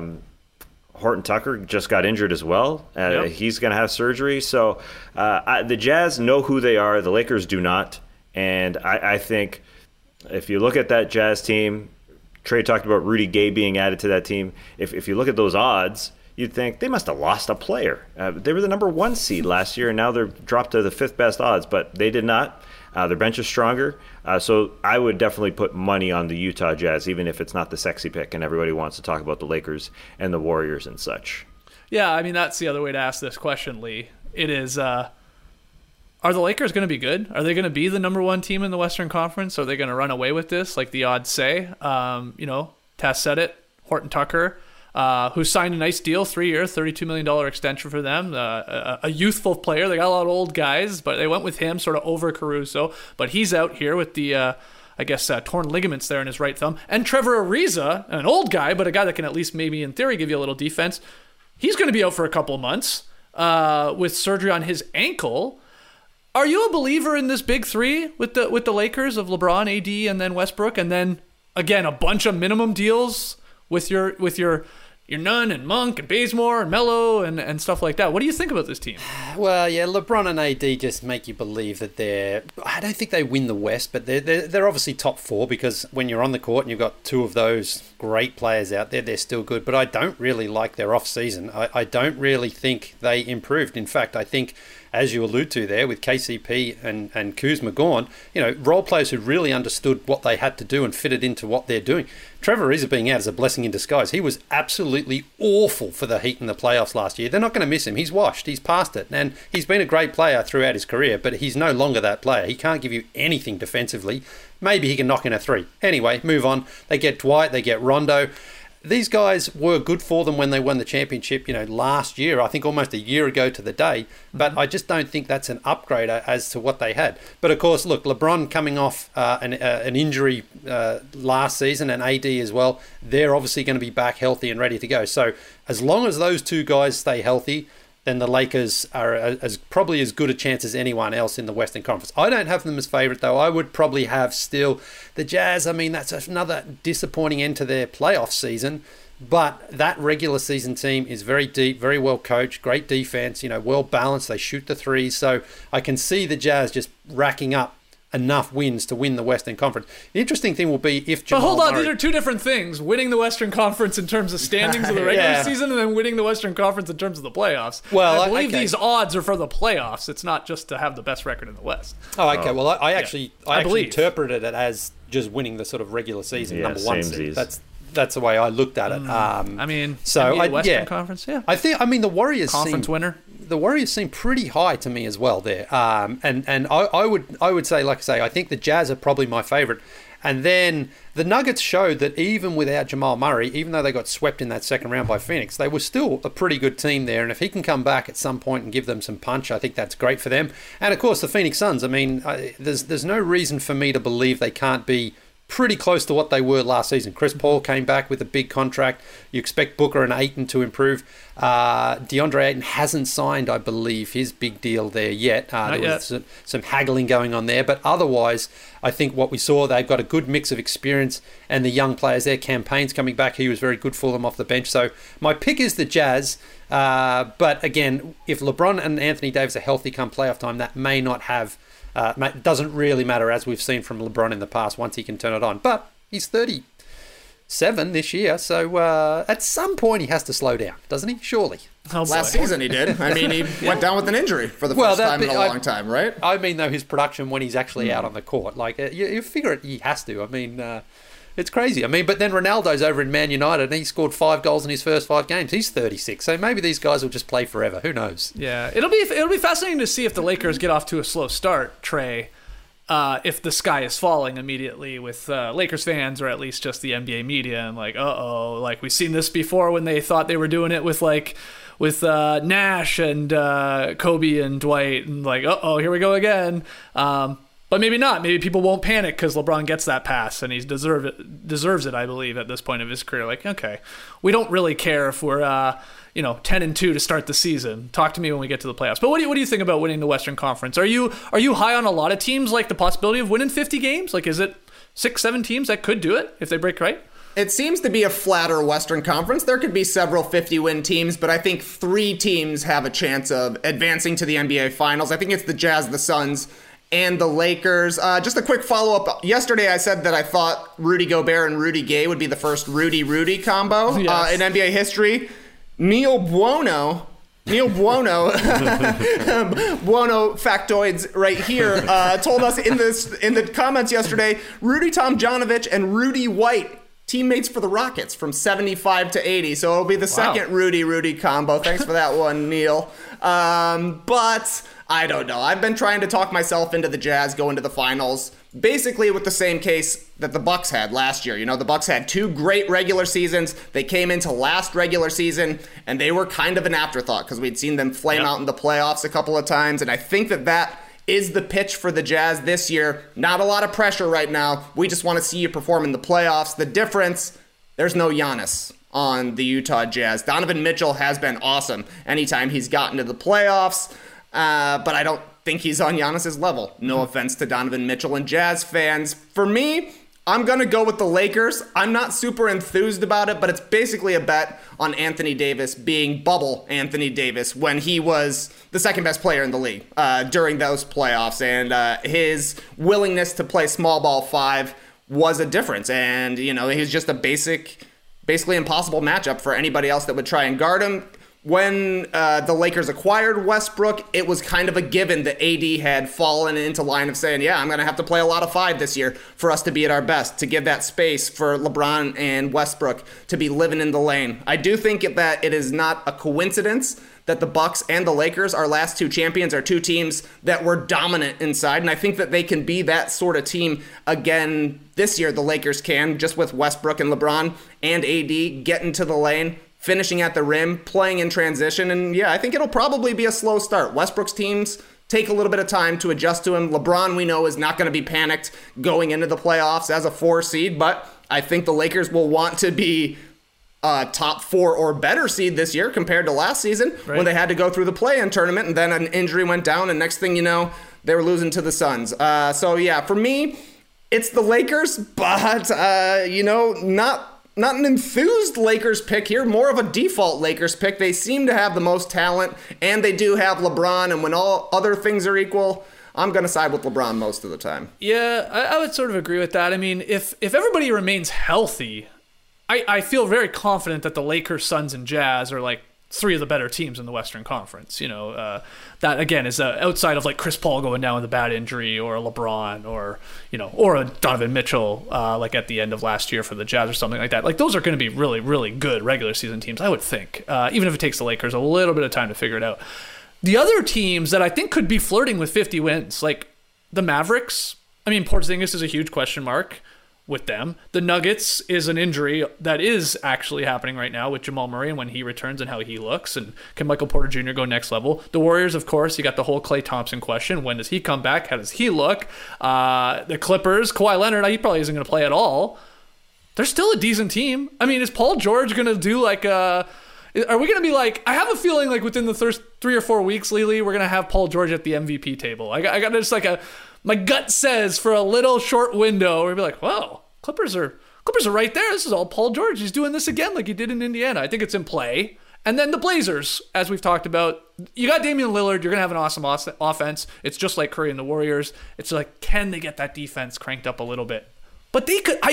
Horton Tucker just got injured as well. He's going to have surgery. So the Jazz know who they are. The Lakers do not. And I think if you look at that Jazz team, Trey talked about Rudy Gay being added to that team. If you look at those odds, you'd think they must have lost a player. They were the number 1 seed last year, and now they're dropped to the 5th best odds, but they did not. Their bench is stronger. So I would definitely put money on the Utah Jazz, even if it's not the sexy pick and everybody wants to talk about the Lakers and the Warriors and such. Yeah, I mean, that's the other way to ask this question, Lee. It is, are the Lakers going to be good? Are they going to be the number 1 team in the Western Conference? Are they going to run away with this, like the odds say? Tess said it, Horton Tucker, who signed a nice deal, 3-year, $32 million extension for them. A youthful player. They got a lot of old guys, but they went with him sort of over Caruso. But he's out here with the, torn ligaments there in his right thumb. And Trevor Ariza, an old guy, but a guy that can at least maybe in theory give you a little defense. He's going to be out for a couple of months with surgery on his ankle. Are you a believer in this big three with the Lakers of LeBron, AD, and then Westbrook, and then again a bunch of minimum deals with your Nunn and Monk and Bazemore and Melo and stuff like that? What do you think about this team? Well, yeah, LeBron and AD just make you believe that I don't think they win the West, but they're obviously top 4 because when you're on the court and you've got 2 of those great players out there, they're still good. But I don't really like their off-season. I don't really think they improved. In fact, I think, as you allude to there with KCP and Kuzma gone, role players who really understood what they had to do and fitted into what they're doing. Trevor Ariza being out is a blessing in disguise. He was absolutely awful for the Heat in the playoffs last year. They're not going to miss him. He's washed. He's past it. And he's been a great player throughout his career, but he's no longer that player. He can't give you anything defensively. Maybe he can knock in a 3. Anyway, move on. They get Dwight. They get Rondo. These guys were good for them when they won the championship, last year, I think almost a year ago to the day. But I just don't think that's an upgrade as to what they had. But of course, look, LeBron coming off an injury last season and AD as well, they're obviously going to be back healthy and ready to go. So as long as those 2 guys stay healthy, then the Lakers are probably as good a chance as anyone else in the Western Conference. I don't have them as favourite, though. I would probably have still the Jazz. I mean, that's another disappointing end to their playoff season. But that regular season team is very deep, very well coached, great defense, well balanced. They shoot the threes. So I can see the Jazz just racking up enough wins to win the Western Conference. The interesting thing will be if Jamal But hold on, Murray... these are 2 different things. Winning the Western Conference in terms of standings of the regular season and then winning the Western Conference in terms of the playoffs. Well, I believe these odds are for the playoffs. It's not just to have the best record in the West. Oh, okay. Well, I actually interpreted it as just winning the sort of regular season number 1 seed. That's the way I looked at it. Western Conference, yeah. The Warriors conference winner. The Warriors seem pretty high to me as well there. And I would say, like I say, I think the Jazz are probably my favourite. And then the Nuggets showed that even without Jamal Murray, even though they got swept in that second round by Phoenix, they were still a pretty good team there. And if he can come back at some point and give them some punch, I think that's great for them. And of course, the Phoenix Suns, there's no reason for me to believe they can't be pretty close to what they were last season. Chris Paul came back with a big contract. You expect Booker and Ayton to improve. DeAndre Ayton hasn't signed, I believe, his big deal there yet. Not yet. Some haggling going on there. But otherwise, I think what we saw, they've got a good mix of experience and the young players there. Campaign's coming back. He was very good for them off the bench. So my pick is the Jazz. But again, if LeBron and Anthony Davis are healthy come playoff time, that may not have... doesn't really matter, as we've seen from LeBron in the past, once he can turn it on. But he's 37 this year, so at some point he has to slow down, doesn't he? Surely. Last season he did. I mean, he went down with an injury for the first time in a long time, right? I mean, though, his production when he's actually out on the court. Like, you figure it, he has to. I mean... it's crazy. I mean, but then Ronaldo's over in Man United and he scored 5 goals in his first 5 games. He's 36, so maybe these guys will just play forever. Who knows? Yeah, it'll be fascinating to see if the Lakers get off to a slow start, Trey. If the sky is falling immediately with Lakers fans, or at least just the NBA media, and like, like we've seen this before when they thought they were doing it with Nash and Kobe and Dwight, and like, here we go again. But maybe not. Maybe people won't panic because LeBron gets that pass and he deserves it, I believe, at this point of his career. Like, okay, we don't really care if we're 10-2 to start the season. Talk to me when we get to the playoffs. But what do you think about winning the Western Conference? Are you high on a lot of teams, like the possibility of winning 50 games? Like, is it 6-7 teams that could do it if they break right? It seems to be a flatter Western Conference. There could be several 50-win teams, but I think 3 teams have a chance of advancing to the NBA Finals. I think it's the Jazz, the Suns, and the Lakers. Just a quick follow-up. Yesterday I said that I thought Rudy Gobert and Rudy Gay would be the first Rudy-Rudy combo in NBA history. Neil Buono, Buono factoids right here, told us in the comments yesterday, Rudy Tomjanovich and Rudy White, teammates for the Rockets from 75 to 80. So it'll be the second Rudy combo. Thanks for that one, Neil. But I don't know. I've been trying to talk myself into the Jazz going to the finals, basically with the same case that the Bucks had last year. You know, the Bucks had 2 great regular seasons. They came into last regular season, and they were kind of an afterthought because we'd seen them flame out in the playoffs a couple of times. And I think that is the pitch for the Jazz this year. Not a lot of pressure right now. We just want to see you perform in the playoffs. The difference, there's no Giannis on the Utah Jazz. Donovan Mitchell has been awesome anytime he's gotten to the playoffs. But I don't think he's on Giannis's level. No offense to Donovan Mitchell and Jazz fans. For me, I'm going to go with the Lakers. I'm not super enthused about it, but it's basically a bet on Anthony Davis being bubble Anthony Davis when he was the second best player in the league during those playoffs. And his willingness to play small ball 5 was a difference. And, he was just a basically impossible matchup for anybody else that would try and guard him. When the Lakers acquired Westbrook, it was kind of a given that AD had fallen into line of saying, I'm going to have to play a lot of 5 this year for us to be at our best, to give that space for LeBron and Westbrook to be living in the lane. I do think that it is not a coincidence that the Bucks and the Lakers, our last 2 champions, are 2 teams that were dominant inside, and I think that they can be that sort of team again this year. The Lakers can, just with Westbrook and LeBron and AD getting to the lane, finishing at the rim, playing in transition, and I think it'll probably be a slow start. Westbrook's teams take a little bit of time to adjust to him. LeBron, we know, is not going to be panicked going into the playoffs as a 4 seed, but I think the Lakers will want to be a top 4 or better seed this year compared to last season when they had to go through the play-in tournament, and then an injury went down, and next thing you know, they were losing to the Suns. For me, it's the Lakers, but, not an enthused Lakers pick here, more of a default Lakers pick. They seem to have the most talent, and they do have LeBron, and when all other things are equal, I'm going to side with LeBron most of the time. Yeah, I would sort of agree with that. I mean, if everybody remains healthy, I feel very confident that the Lakers, Suns, and Jazz are like 3 of the better teams in the Western Conference. That again is outside of like Chris Paul going down with a bad injury, or a LeBron, or a Donovan Mitchell like at the end of last year for the Jazz or something like that. Like, those are going to be really, really good regular season teams, I would think, even if it takes the Lakers a little bit of time to figure it out. The other teams that I think could be flirting with 50 wins, like the Mavericks. I mean, Porzingis is a huge question mark. with them. The Nuggets is an injury that is actually happening right now with Jamal Murray and when he returns and how he looks. And can Michael Porter Jr. go next level? The Warriors, of course, you got the whole Klay Thompson question. When does he come back? How does he look? The Clippers, Kawhi Leonard, he probably isn't going to play at all. They're still a decent team. I mean, is Paul George going to do like a... Are we going to be like... I have a feeling like within the first 3 or 4 weeks, Lily, we're going to have Paul George at the MVP table. I got just like a... My gut says for a little short window, we're going to be like, whoa, Clippers are right there. This is all Paul George. He's doing this again like he did in Indiana. I think it's in play. And then the Blazers, as we've talked about, you got Damian Lillard. You're going to have an awesome offense. It's just like Curry and the Warriors. It's like, can they get that defense cranked up a little bit? But I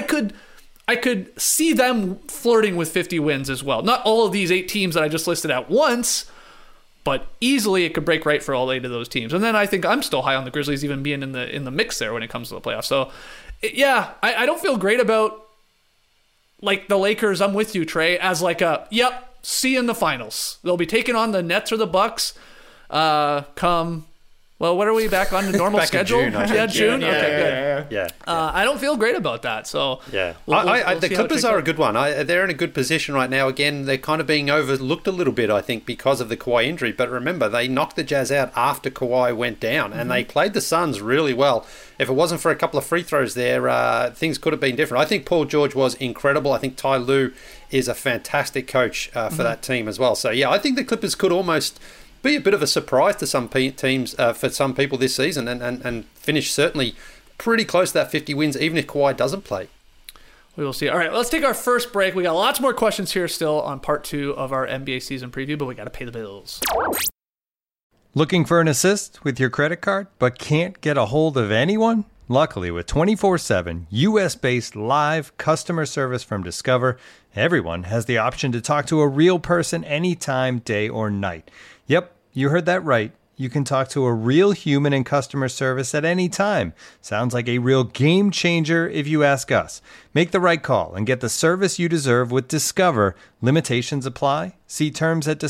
could see them flirting with 50 wins as well. Not all of these 8 teams that I just listed at once, but easily it could break right for all 8 of those teams. And then I think I'm still high on the Grizzlies even being in the mix there when it comes to the playoffs. So, yeah, I don't feel great about like the Lakers. I'm with you, Trey, as like see you in the finals. They'll be taking on the Nets or the Bucks come... Well, what are we back on the normal schedule? June, June. Yeah, Okay, good. Yeah. I don't feel great about that. So yeah, we'll the see how it Clippers shakes are out. a good one. They're in a good position right now. Again, they're kind of being overlooked a little bit, I think, because of the Kawhi injury. But remember, they knocked the Jazz out after Kawhi went down, and they played the Suns really well. If it wasn't for a couple of free throws there, things could have been different. I think Paul George was incredible. I think Ty Lue is a fantastic coach for that team as well. So yeah, I think the Clippers could almost be a bit of a surprise to some teams for some people this season and finish certainly pretty close to that 50 wins, even if Kawhi doesn't play. We will see. All right, let's take our first break. We got lots more questions here still on part 2 of our NBA season preview, but we got to pay the bills. Looking for an assist with your credit card, but can't get a hold of anyone? Luckily, with 24/7 U.S.-based live customer service from Discover, everyone has the option to talk to a real person anytime, day or night. Yep, you heard that right. You can talk to a real human in customer service at any time. Sounds like a real game changer if you ask us. Make the right call and get the service you deserve with Discover. Limitations apply. See terms at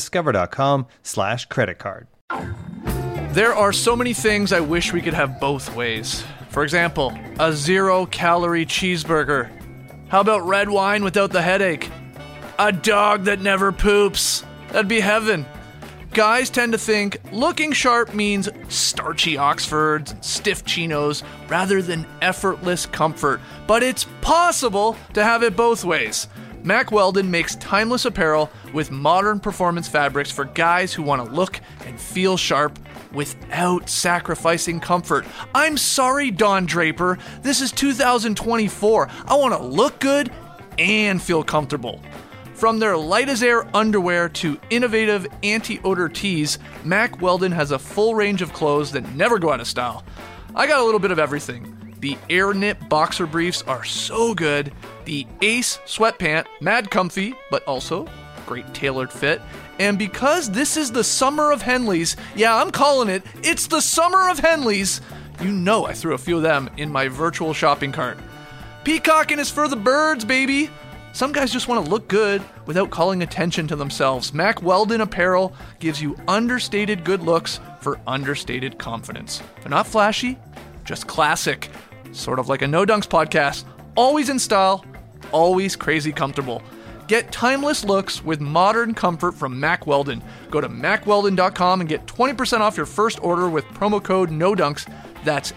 discover.com/creditcard. There are so many things I wish we could have both ways. For example, a 0-calorie cheeseburger. How about red wine without the headache? A dog that never poops. That'd be heaven. Guys tend to think looking sharp means starchy Oxfords and stiff chinos rather than effortless comfort. But it's possible to have it both ways. Mack Weldon makes timeless apparel with modern performance fabrics for guys who want to look and feel sharp without sacrificing comfort. I'm sorry, Don Draper. This is 2024. I want to look good and feel comfortable. From their light-as-air underwear to innovative anti-odor tees, Mack Weldon has a full range of clothes that never go out of style. I got a little bit of everything. The Air Knit boxer briefs are so good. The Ace sweatpant, mad comfy, but also great tailored fit. And because this is the summer of Henleys, yeah, I'm calling it, it's the summer of Henleys, you know I threw a few of them in my virtual shopping cart. Peacocking is for the birds, baby. Some guys just want to look good without calling attention to themselves. Mack Weldon apparel gives you understated good looks for understated confidence. They're not flashy, just classic. Sort of like a No Dunks podcast. Always in style, always crazy comfortable. Get timeless looks with modern comfort from Mack Weldon. Go to MackWeldon.com and get 20% off your first order with promo code NODUNKS. That's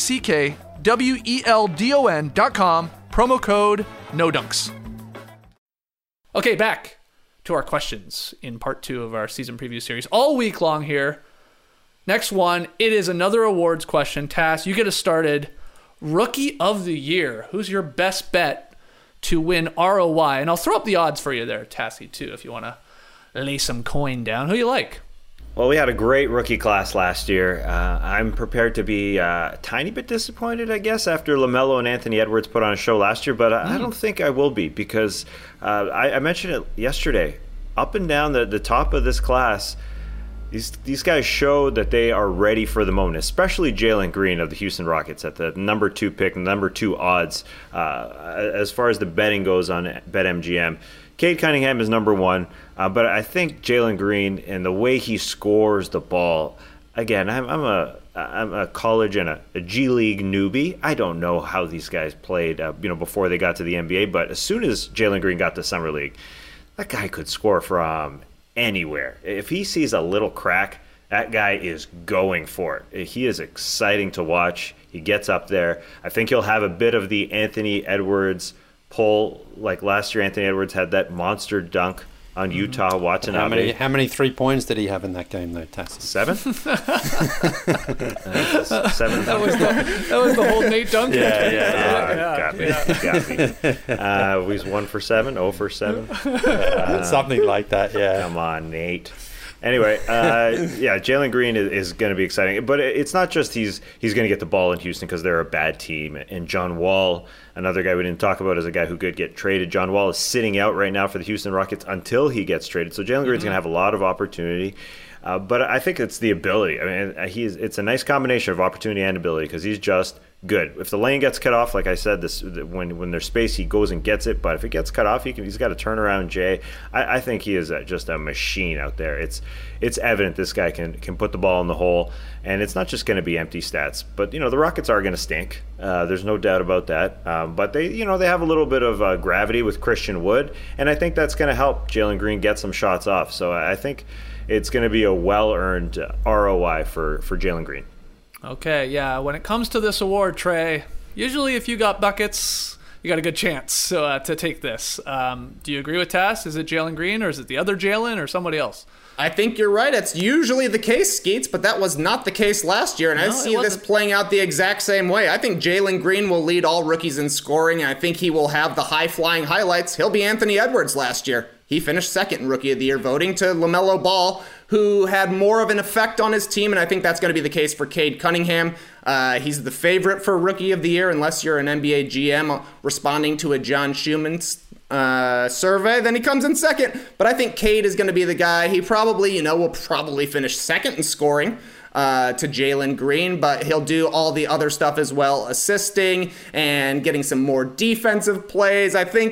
MackWeldon.com, promo code NODUNKS. Okay, back to our questions in part 2 of our season preview series. All week long here. Next one, it is another awards question. Tass, you get us started. Rookie of the Year. Who's your best bet to win ROI? And I'll throw up the odds for you there, Tassie, too, if you want to lay some coin down. Who you like? Well, we had a great rookie class last year. I'm prepared to be a tiny bit disappointed, I guess, after LaMelo and Anthony Edwards put on a show last year, but I don't think I will be because I mentioned it yesterday. Up and down the top of this class, these guys show that they are ready for the moment, especially Jalen Green of the Houston Rockets at the number 2 pick, number 2 odds as far as the betting goes on BetMGM. Cade Cunningham is number 1, but I think Jalen Green and the way he scores the ball, again, I'm a college and a G League newbie. I don't know how these guys played, before they got to the NBA. But as soon as Jalen Green got to summer league, that guy could score from anywhere. If he sees a little crack, that guy is going for it. He is exciting to watch. He gets up there. I think he'll have a bit of the Anthony Edwards pull. Like last year, Anthony Edwards had that monster dunk on Utah Watanabe. How many 3-points did he have in that game, though, Tass? 7? 7. That was the whole Nate Duncan. Got me. He's 1 for 7, 0 for 7. Something like that, yeah. Come on, Nate. Anyway, Jalen Green is going to be exciting. But it's not just he's going to get the ball in Houston because they're a bad team. And John Wall, another guy we didn't talk about, is a guy who could get traded. John Wall is sitting out right now for the Houston Rockets until he gets traded. So Jalen Green's going to have a lot of opportunity. But I think it's the ability. I mean, it's a nice combination of opportunity and ability because he's just good. If the lane gets cut off, like I said, when there's space, he goes and gets it. But if it gets cut off, he's got a turnaround Jay. I think he is just a machine out there. It's evident this guy can put the ball in the hole, and it's not just going to be empty stats. But the Rockets are going to stink. There's no doubt about that. But they have a little bit of gravity with Christian Wood, and I think that's going to help Jalen Green get some shots off. So I think it's going to be a well-earned ROI for Jalen Green. Okay, yeah. When it comes to this award, Trey, usually if you got buckets, you got a good chance to take this. Do you agree with Tass? Is it Jalen Green, or is it the other Jalen, or somebody else? I think you're right. It's usually the case, Skeets, but that was not the case last year, and I see this playing out the exact same way. I think Jalen Green will lead all rookies in scoring, and I think he will have the high-flying highlights. He'll be Anthony Edwards last year. He finished second in Rookie of the Year voting to LaMelo Ball, who had more of an effect on his team, and I think that's going to be the case for Cade Cunningham. He's the favorite for Rookie of the Year unless you're an NBA GM responding to a John Schumann survey. Then he comes in second. But I think Cade is going to be the guy. He probably, will finish second in scoring to Jalen Green, but he'll do all the other stuff as well, assisting and getting some more defensive plays. I think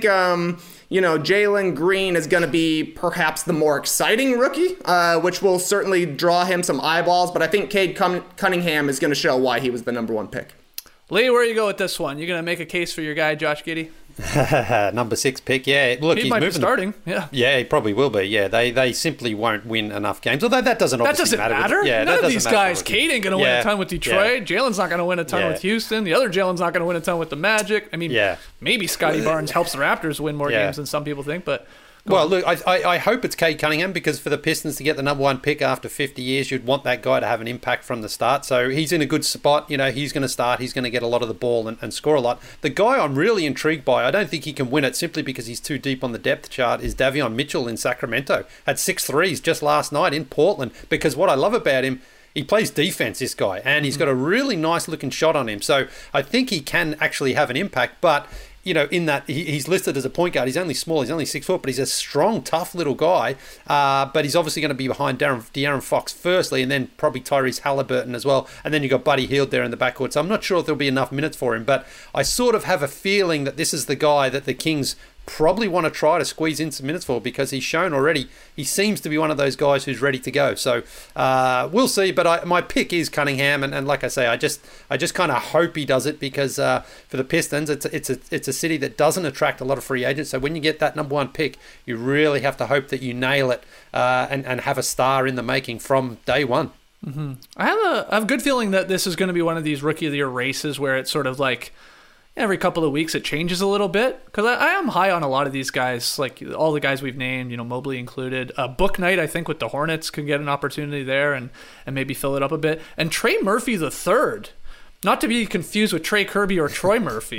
Jalen Green is going to be perhaps the more exciting rookie, which will certainly draw him some eyeballs. But I think Cade Cunningham is going to show why he was the number one pick. Lee, where you go with this one? You going to make a case for your guy, Josh Giddey? Number 6 pick, yeah. Look, he might be starting. Yeah, he probably will be. Yeah, they simply won't win enough games. Although that doesn't obviously matter. None of these guys. Cade ain't going to win a ton with Detroit. Yeah. Jalen's not going to win a ton with Houston. The other Jalen's not going to win a ton with the Magic. I mean, maybe Scotty Barnes helps the Raptors win more games than some people think, but... Well, look, I hope it's Cade Cunningham, because for the Pistons to get the number one pick after 50 years, you'd want that guy to have an impact from the start. So he's in a good spot. He's going to start. He's going to get a lot of the ball and score a lot. The guy I'm really intrigued by, I don't think he can win it simply because he's too deep on the depth chart, is Davion Mitchell in Sacramento. Had 6 threes just last night in Portland, because what I love about him, he plays defense, this guy, and he's got a really nice looking shot on him. So I think he can actually have an impact, but... in that he's listed as a point guard. He's only small. He's only 6 foot, but he's a strong, tough little guy. But he's obviously going to be behind De'Aaron Fox firstly, and then probably Tyrese Halliburton as well. And then you've got Buddy Hield there in the backcourt. So I'm not sure if there'll be enough minutes for him. But I sort of have a feeling that this is the guy that the Kings probably want to try to squeeze in some minutes for, because he's shown already he seems to be one of those guys who's ready to go. So we'll see, but my pick is Cunningham, and like I say, I just kind of hope he does it, because for the Pistons, it's a city that doesn't attract a lot of free agents. So when you get that number one pick, you really have to hope that you nail it and have a star in the making from day one. Mm-hmm. I have a good feeling that this is going to be one of these Rookie of the Year races where it's sort of like every couple of weeks it changes a little bit, because I am high on a lot of these guys, like all the guys we've named, Mobley included. Book Knight, I think, with the Hornets could get an opportunity there and maybe fill it up a bit. And Trey Murphy III, not to be confused with Trey Kirby or Troy Murphy.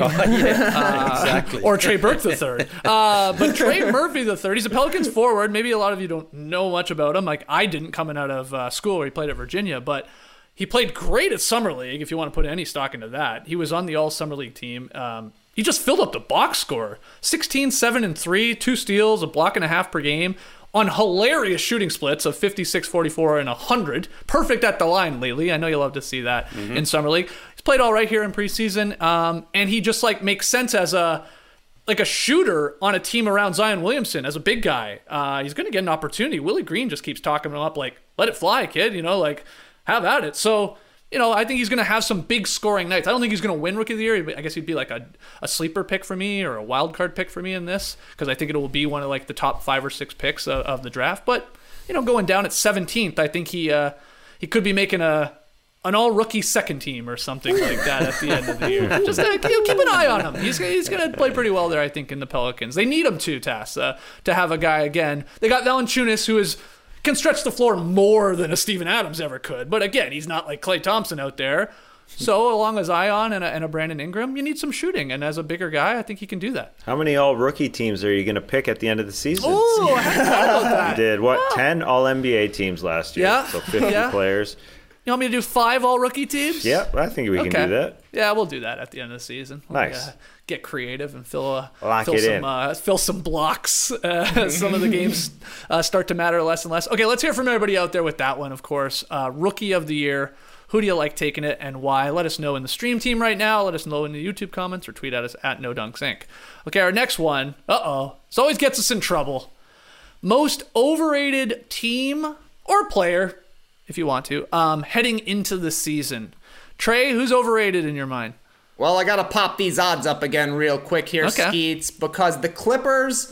Exactly. Or Trey Burke III. But Trey Murphy III, he's a Pelicans forward. Maybe a lot of you don't know much about him. Like I didn't coming out of school where he played at Virginia, but he played great at Summer League, if you want to put any stock into that. He was on the All-Summer League team. He just filled up the box score. 16, 7, and 3, 2 steals, a block and a half per game, on hilarious shooting splits of 56, 44, and 100. Perfect at the line lately. I know you love to see that in Summer League. He's played all right here in preseason, and he just makes sense as a shooter on a team around Zion Williamson as a big guy. He's going to get an opportunity. Willie Green just keeps talking him up like, let it fly, kid. have at it. So, I think he's going to have some big scoring nights. I don't think he's going to win Rookie of the Year. I guess he'd be like a sleeper pick for me or a wild card pick for me in this, because I think it will be one of like the top 5 or 6 picks of the draft. But, going down at 17th, I think he could be making an all-rookie second team or something like that at the end of the year. Just keep an eye on him. He's going to play pretty well there, I think, in the Pelicans. They need him to, Tass, to have a guy again. They got Valanciunas, who can stretch the floor more than a Steven Adams ever could. But again, he's not like Klay Thompson out there. So along as Zion and a Brandon Ingram, you need some shooting. And as a bigger guy, I think he can do that. How many all-rookie teams are you going to pick at the end of the season? Oh, I hadn't thought about that. You did, 10 all-NBA teams last year? Yeah. So 50 players. You want me to do 5 all-rookie teams? Yeah, I think we can do that. Yeah, we'll do that at the end of the season. Nice. Get creative and fill some blocks. Some of the games start to matter less and less. Okay, let's hear from everybody out there with that one, of course. Rookie of the Year. Who do you like taking it and why? Let us know in the stream team right now. Let us know in the YouTube comments or tweet at us at NoDunksInc. Okay, our next one. This always gets us in trouble. Most overrated team or player, if you want to, heading into the season. Trey, who's overrated in your mind? Well, I got to pop these odds up again real quick here, Skeets, because the Clippers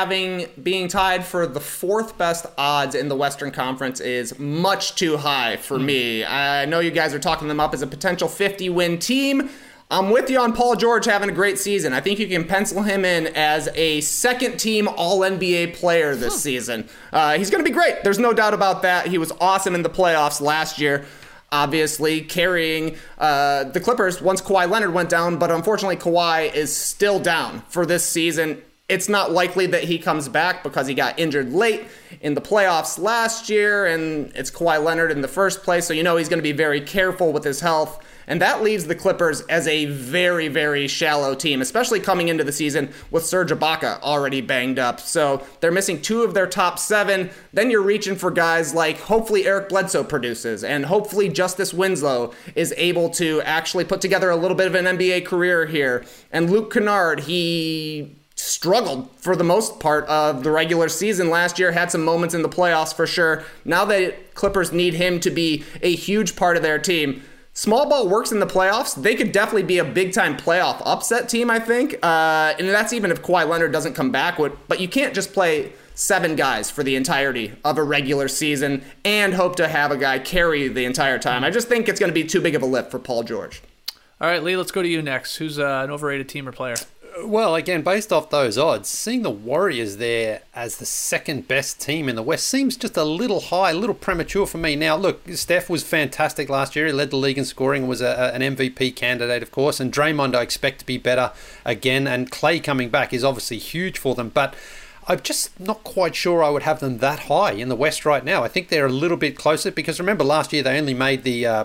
being tied for the 4th best odds in the Western Conference is much too high for me. I know you guys are talking them up as a potential 50-win team. I'm with you on Paul George having a great season. I think you can pencil him in as a second-team All-NBA player this season. He's going to be great. There's no doubt about that. He was awesome in the playoffs last year, obviously carrying the Clippers once Kawhi Leonard went down, but unfortunately Kawhi is still down for this season. It's not likely that he comes back because he got injured late in the playoffs last year, and it's Kawhi Leonard in the first place, so he's going to be very careful with his health. And that leaves the Clippers as a very, very shallow team, especially coming into the season with Serge Ibaka already banged up. So they're missing 2 of their top 7. Then you're reaching for guys like hopefully Eric Bledsoe produces, and hopefully Justice Winslow is able to actually put together a little bit of an NBA career here. And Luke Kennard, he struggled for the most part of the regular season last year, had some moments in the playoffs for sure. Now that Clippers need him to be a huge part of their team. Small ball works in the playoffs. They could definitely be a big-time playoff upset team, I think. And that's even if Kawhi Leonard doesn't come back. But you can't just play 7 guys for the entirety of a regular season and hope to have a guy carry the entire time. I just think it's going to be too big of a lift for Paul George. All right, Lee, let's go to you next. Who's an overrated team or player? Well, again, based off those odds, seeing the Warriors there as the 2nd best team in the West seems just a little high, a little premature for me. Now, look, Steph was fantastic last year. He led the league in scoring, was an MVP candidate, of course. And Draymond, I expect to be better again. And Klay coming back is obviously huge for them. But I'm just not quite sure I would have them that high in the West right now. I think they're a little bit closer because remember last year they only made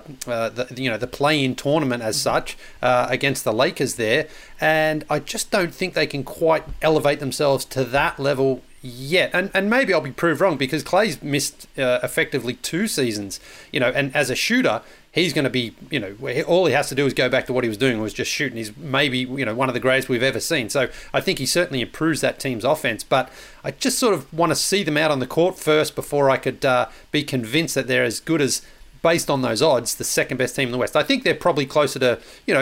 the play-in tournament as such against the Lakers there, and I just don't think they can quite elevate themselves to that level yet. And maybe I'll be proved wrong because Klay's missed effectively 2 seasons, and as a shooter, he's going to be, all he has to do is go back to what he was doing, was just shooting. He's maybe, one of the greatest we've ever seen. So I think he certainly improves that team's offense. But I just sort of want to see them out on the court first before I could be convinced that they're as good as, based on those odds, the 2nd best team in the West. I think they're probably closer to,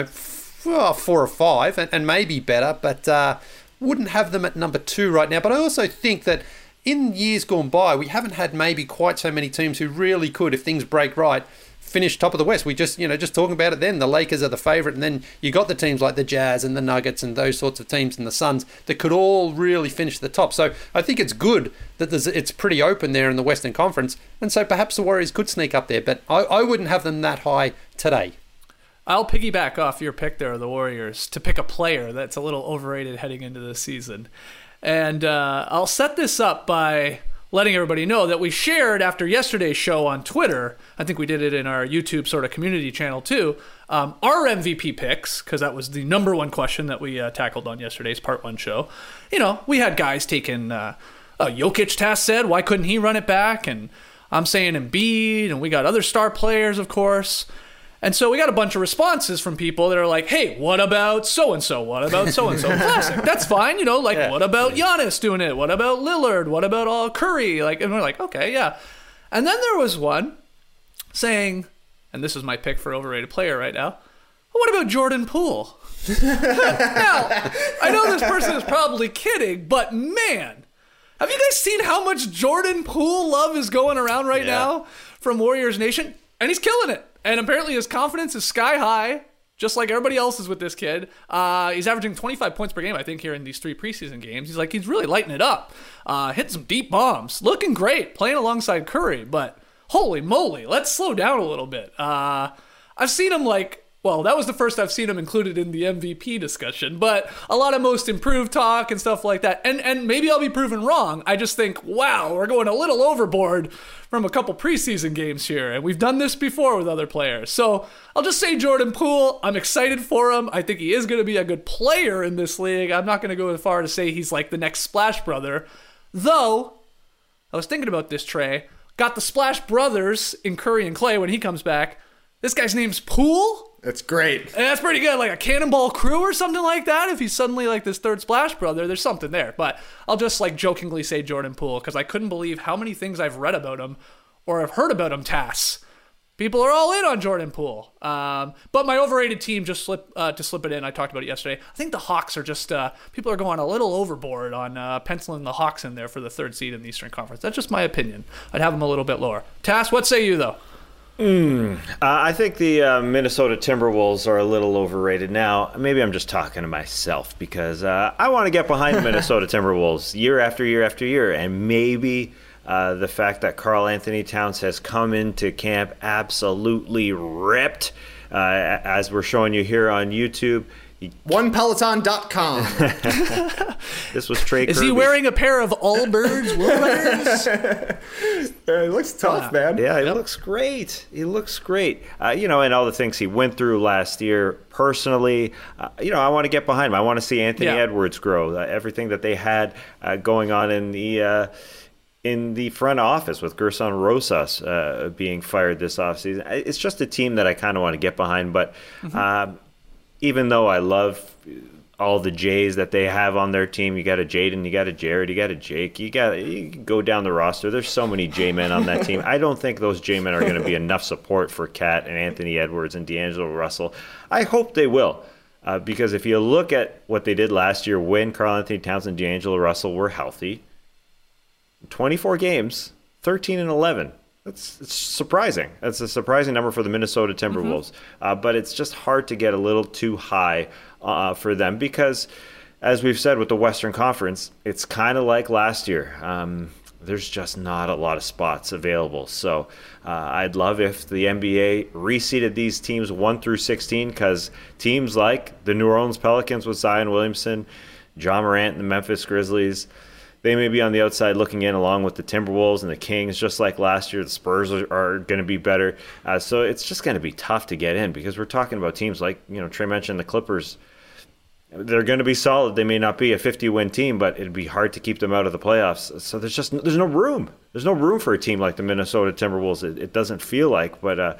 4 or 5 and maybe better, but wouldn't have them at number 2 right now. But I also think that in years gone by, we haven't had maybe quite so many teams who really could, if things break right, finish top of the West. We just talking about it then, the Lakers are the favourite, and then you got the teams like the Jazz and the Nuggets and those sorts of teams and the Suns that could all really finish at the top. So I think it's good that it's pretty open there in the Western Conference, and so perhaps the Warriors could sneak up there, but I wouldn't have them that high today. I'll piggyback off your pick there, the Warriors, to pick a player that's a little overrated heading into this season. And I'll set this up by letting everybody know that we shared after yesterday's show on Twitter, I think we did it in our YouTube sort of community channel too, our MVP picks, because that was the number 1 question that we tackled on yesterday's Part 1 show. We had guys taking, Jokic, Tass said, why couldn't he run it back? And I'm saying Embiid, and we got other star players, of course. And so we got a bunch of responses from people that are like, hey, what about so-and-so? What about so-and-so? Classic. That's fine. What about Giannis doing it? What about Lillard? What about Curry? And we're like, okay, yeah. And then there was one saying, and this is my pick for overrated player right now, what about Jordan Poole? Now, I know this person is probably kidding, but man, have you guys seen how much Jordan Poole love is going around right now from Warriors Nation? And he's killing it. And apparently his confidence is sky high, just like everybody else's with this kid. He's averaging 25 points per game, I think, here in these 3 preseason games. He's really lighting it up. Hitting some deep bombs. Looking great, playing alongside Curry. But holy moly, let's slow down a little bit. I've seen him that was the first I've seen him included in the MVP discussion, but a lot of most improved talk and stuff like that. And maybe I'll be proven wrong. I just think, wow, we're going a little overboard from a couple preseason games here. And we've done this before with other players. So I'll just say Jordan Poole. I'm excited for him. I think he is going to be a good player in this league. I'm not going to go as far to say he's like the next Splash Brother. Though, I was thinking about this, Trey. Got the Splash Brothers in Curry and Clay when he comes back. This guy's name's Poole. That's great. And that's pretty good, like a Cannonball Crew or something like that. If he's suddenly like this third Splash Brother, there's something there. But I'll just jokingly say Jordan Poole because I couldn't believe how many things I've read about him or have heard about him, Tass. People are all in on Jordan Poole. But my overrated team, just to slip it in, I talked about it yesterday. I think the Hawks are just, people are going a little overboard on penciling the Hawks in there for the 3rd seed in the Eastern Conference. That's just my opinion. I'd have them a little bit lower. Tass, what say you, though? I think the Minnesota Timberwolves are a little overrated. Now, maybe I'm just talking to myself because I want to get behind the Minnesota Timberwolves year after year after year. And maybe the fact that Karl Anthony Towns has come into camp absolutely ripped, as we're showing you here on YouTube. OnePeloton.com. This was Trey Kirby. Is he wearing a pair of Allbirds Woolriders? He looks tough, man. Yeah, he looks great. He looks great. And all the things he went through last year personally, I want to get behind him. I want to see Anthony Edwards grow. Everything that they had going on in the front office with Gerson Rosas being fired this offseason. It's just a team that I kind of want to get behind. But even though I love all the Jays that they have on their team, you got a Jaden, you got a Jared, you got a Jake, you can go down the roster. There's so many J-men on that team. I don't think those J-men are going to be enough support for Cat and Anthony Edwards and D'Angelo Russell. I hope they will, because if you look at what they did last year when Karl Anthony Towns and D'Angelo Russell were healthy, 24 games, 13-11. It's surprising. That's a surprising number for the Minnesota Timberwolves. But it's just hard to get a little too high for them because, as we've said with the Western Conference, it's kind of like last year. There's just not a lot of spots available. So I'd love if the NBA reseeded these teams 1 through 16 because teams like the New Orleans Pelicans with Zion Williamson, Ja Morant and the Memphis Grizzlies, they may be on the outside looking in along with the Timberwolves and the Kings, just like last year. The Spurs are going to be better. So it's just going to be tough to get in because we're talking about teams like, Trey mentioned the Clippers. They're going to be solid. They may not be a 50-win team, but it'd be hard to keep them out of the playoffs. So there's no room. There's no room for a team like the Minnesota Timberwolves. It doesn't feel like. But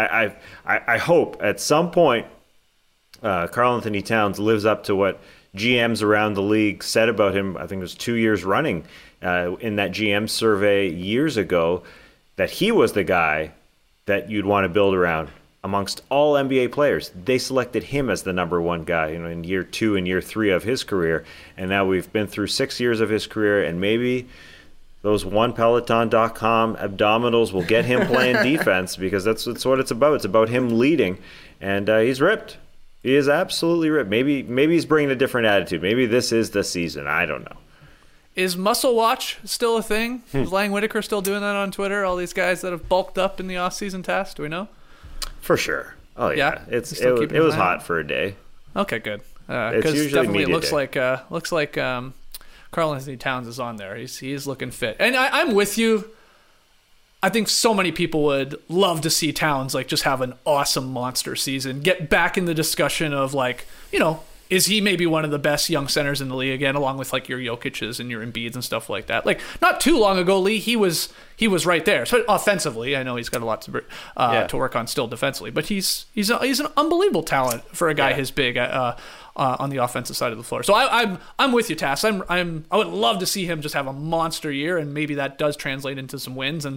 I hope at some point Karl Anthony Towns lives up to what GMs around the league said about him. I think it was 2 years running in that GM survey years ago, that he was the guy that you'd want to build around amongst all NBA players. They selected him as the number one guy, in year 2 and year 3 of his career. And now we've been through 6 years of his career, and maybe those OnePeloton.com abdominals will get him playing defense because that's what it's about. It's about him leading, and he's ripped. He is absolutely ripped. Maybe he's bringing a different attitude. Maybe this is the season. I don't know. Is Muscle Watch still a thing? Is Lang Whitaker still doing that on Twitter? All these guys that have bulked up in the off-season task, do we know? For sure. Oh, yeah. It was hot for a day. Okay, good. It's usually definitely media looks day. like Karl Anthony Towns is on there. He's looking fit. And I'm with you. I think so many people would love to see Towns just have an awesome monster season. Get back in the discussion of is he maybe one of the best young centers in the league again, along with your Jokic's and your Embiids and stuff like that. Not too long ago, Lee, he was right there. So offensively, I know he's got a lot to work on still defensively, but he's an unbelievable talent for a guy his big on the offensive side of the floor. So I'm with you, Tass. I would love to see him just have a monster year, and maybe that does translate into some wins. And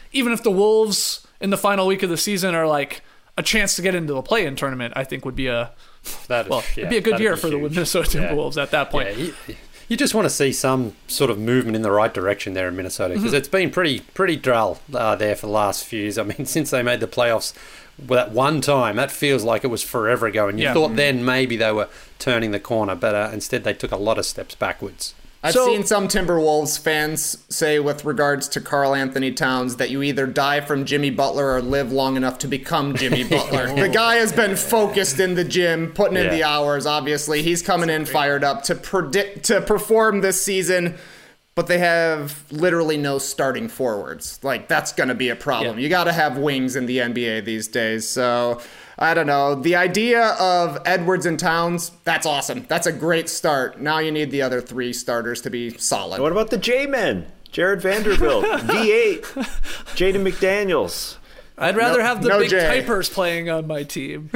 even if the Wolves in the final week of the season are like a chance to get into the play-in tournament, I think would be it'd be a good year for the Minnesota Timberwolves at that point. Yeah, you just want to see some sort of movement in the right direction there in Minnesota, because it's been pretty dull there for the last few years. I mean, since they made the playoffs that one time, that feels like it was forever ago, and you thought then maybe they were turning the corner, but instead they took a lot of steps backwards. I've seen some Timberwolves fans say with regards to Karl Anthony Towns that you either die from Jimmy Butler or live long enough to become Jimmy Butler. The guy has been focused in the gym, putting in the hours, obviously. He's coming in fired up to perform this season, but they have literally no starting forwards. Like, that's going to be a problem. Yeah. You got to have wings in the NBA these days, so I don't know. The idea of Edwards and Towns, that's awesome. That's a great start. Now you need the other three starters to be solid. What about the J-Men? Jared Vanderbilt, V8, Jaden McDaniels. I'd rather have the big typers playing on my team.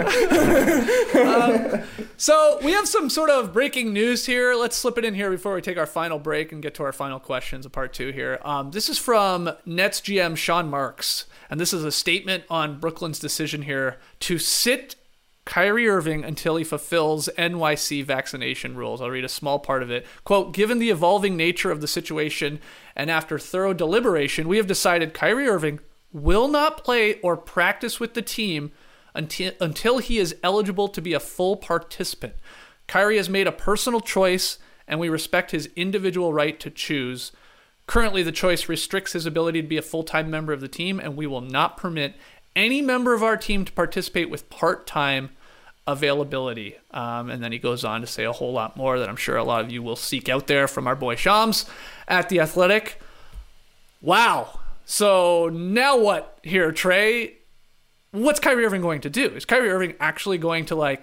So we have some sort of breaking news here. Let's slip it in here before we take our final break and get to our final questions of part 2 here. This is from Nets GM Sean Marks. And this is a statement on Brooklyn's decision here to sit Kyrie Irving until he fulfills NYC vaccination rules. I'll read a small part of it. Quote, given the evolving nature of the situation and after thorough deliberation, we have decided Kyrie Irving will not play or practice with the team until he is eligible to be a full participant. Kyrie has made a personal choice, and we respect his individual right to choose. Currently, the choice restricts his ability to be a full-time member of the team, and we will not permit any member of our team to participate with part-time availability. And then he goes on to say a whole lot more that I'm sure a lot of you will seek out there from our boy Shams at The Athletic. Wow. So now what here, Trey? What's Kyrie Irving going to do? Is Kyrie Irving actually going to,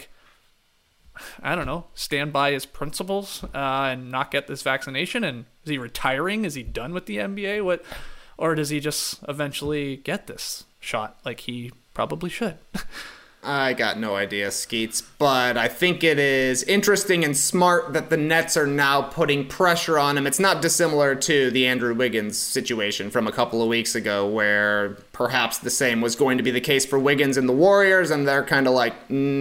stand by his principles and not get this vaccination? And is he retiring? Is he done with the NBA? Or does he just eventually get this shot like he probably should? I got no idea, Skeets, but I think it is interesting and smart that the Nets are now putting pressure on him. It's not dissimilar to the Andrew Wiggins situation from a couple of weeks ago, where perhaps the same was going to be the case for Wiggins and the Warriors, and they're kind of like,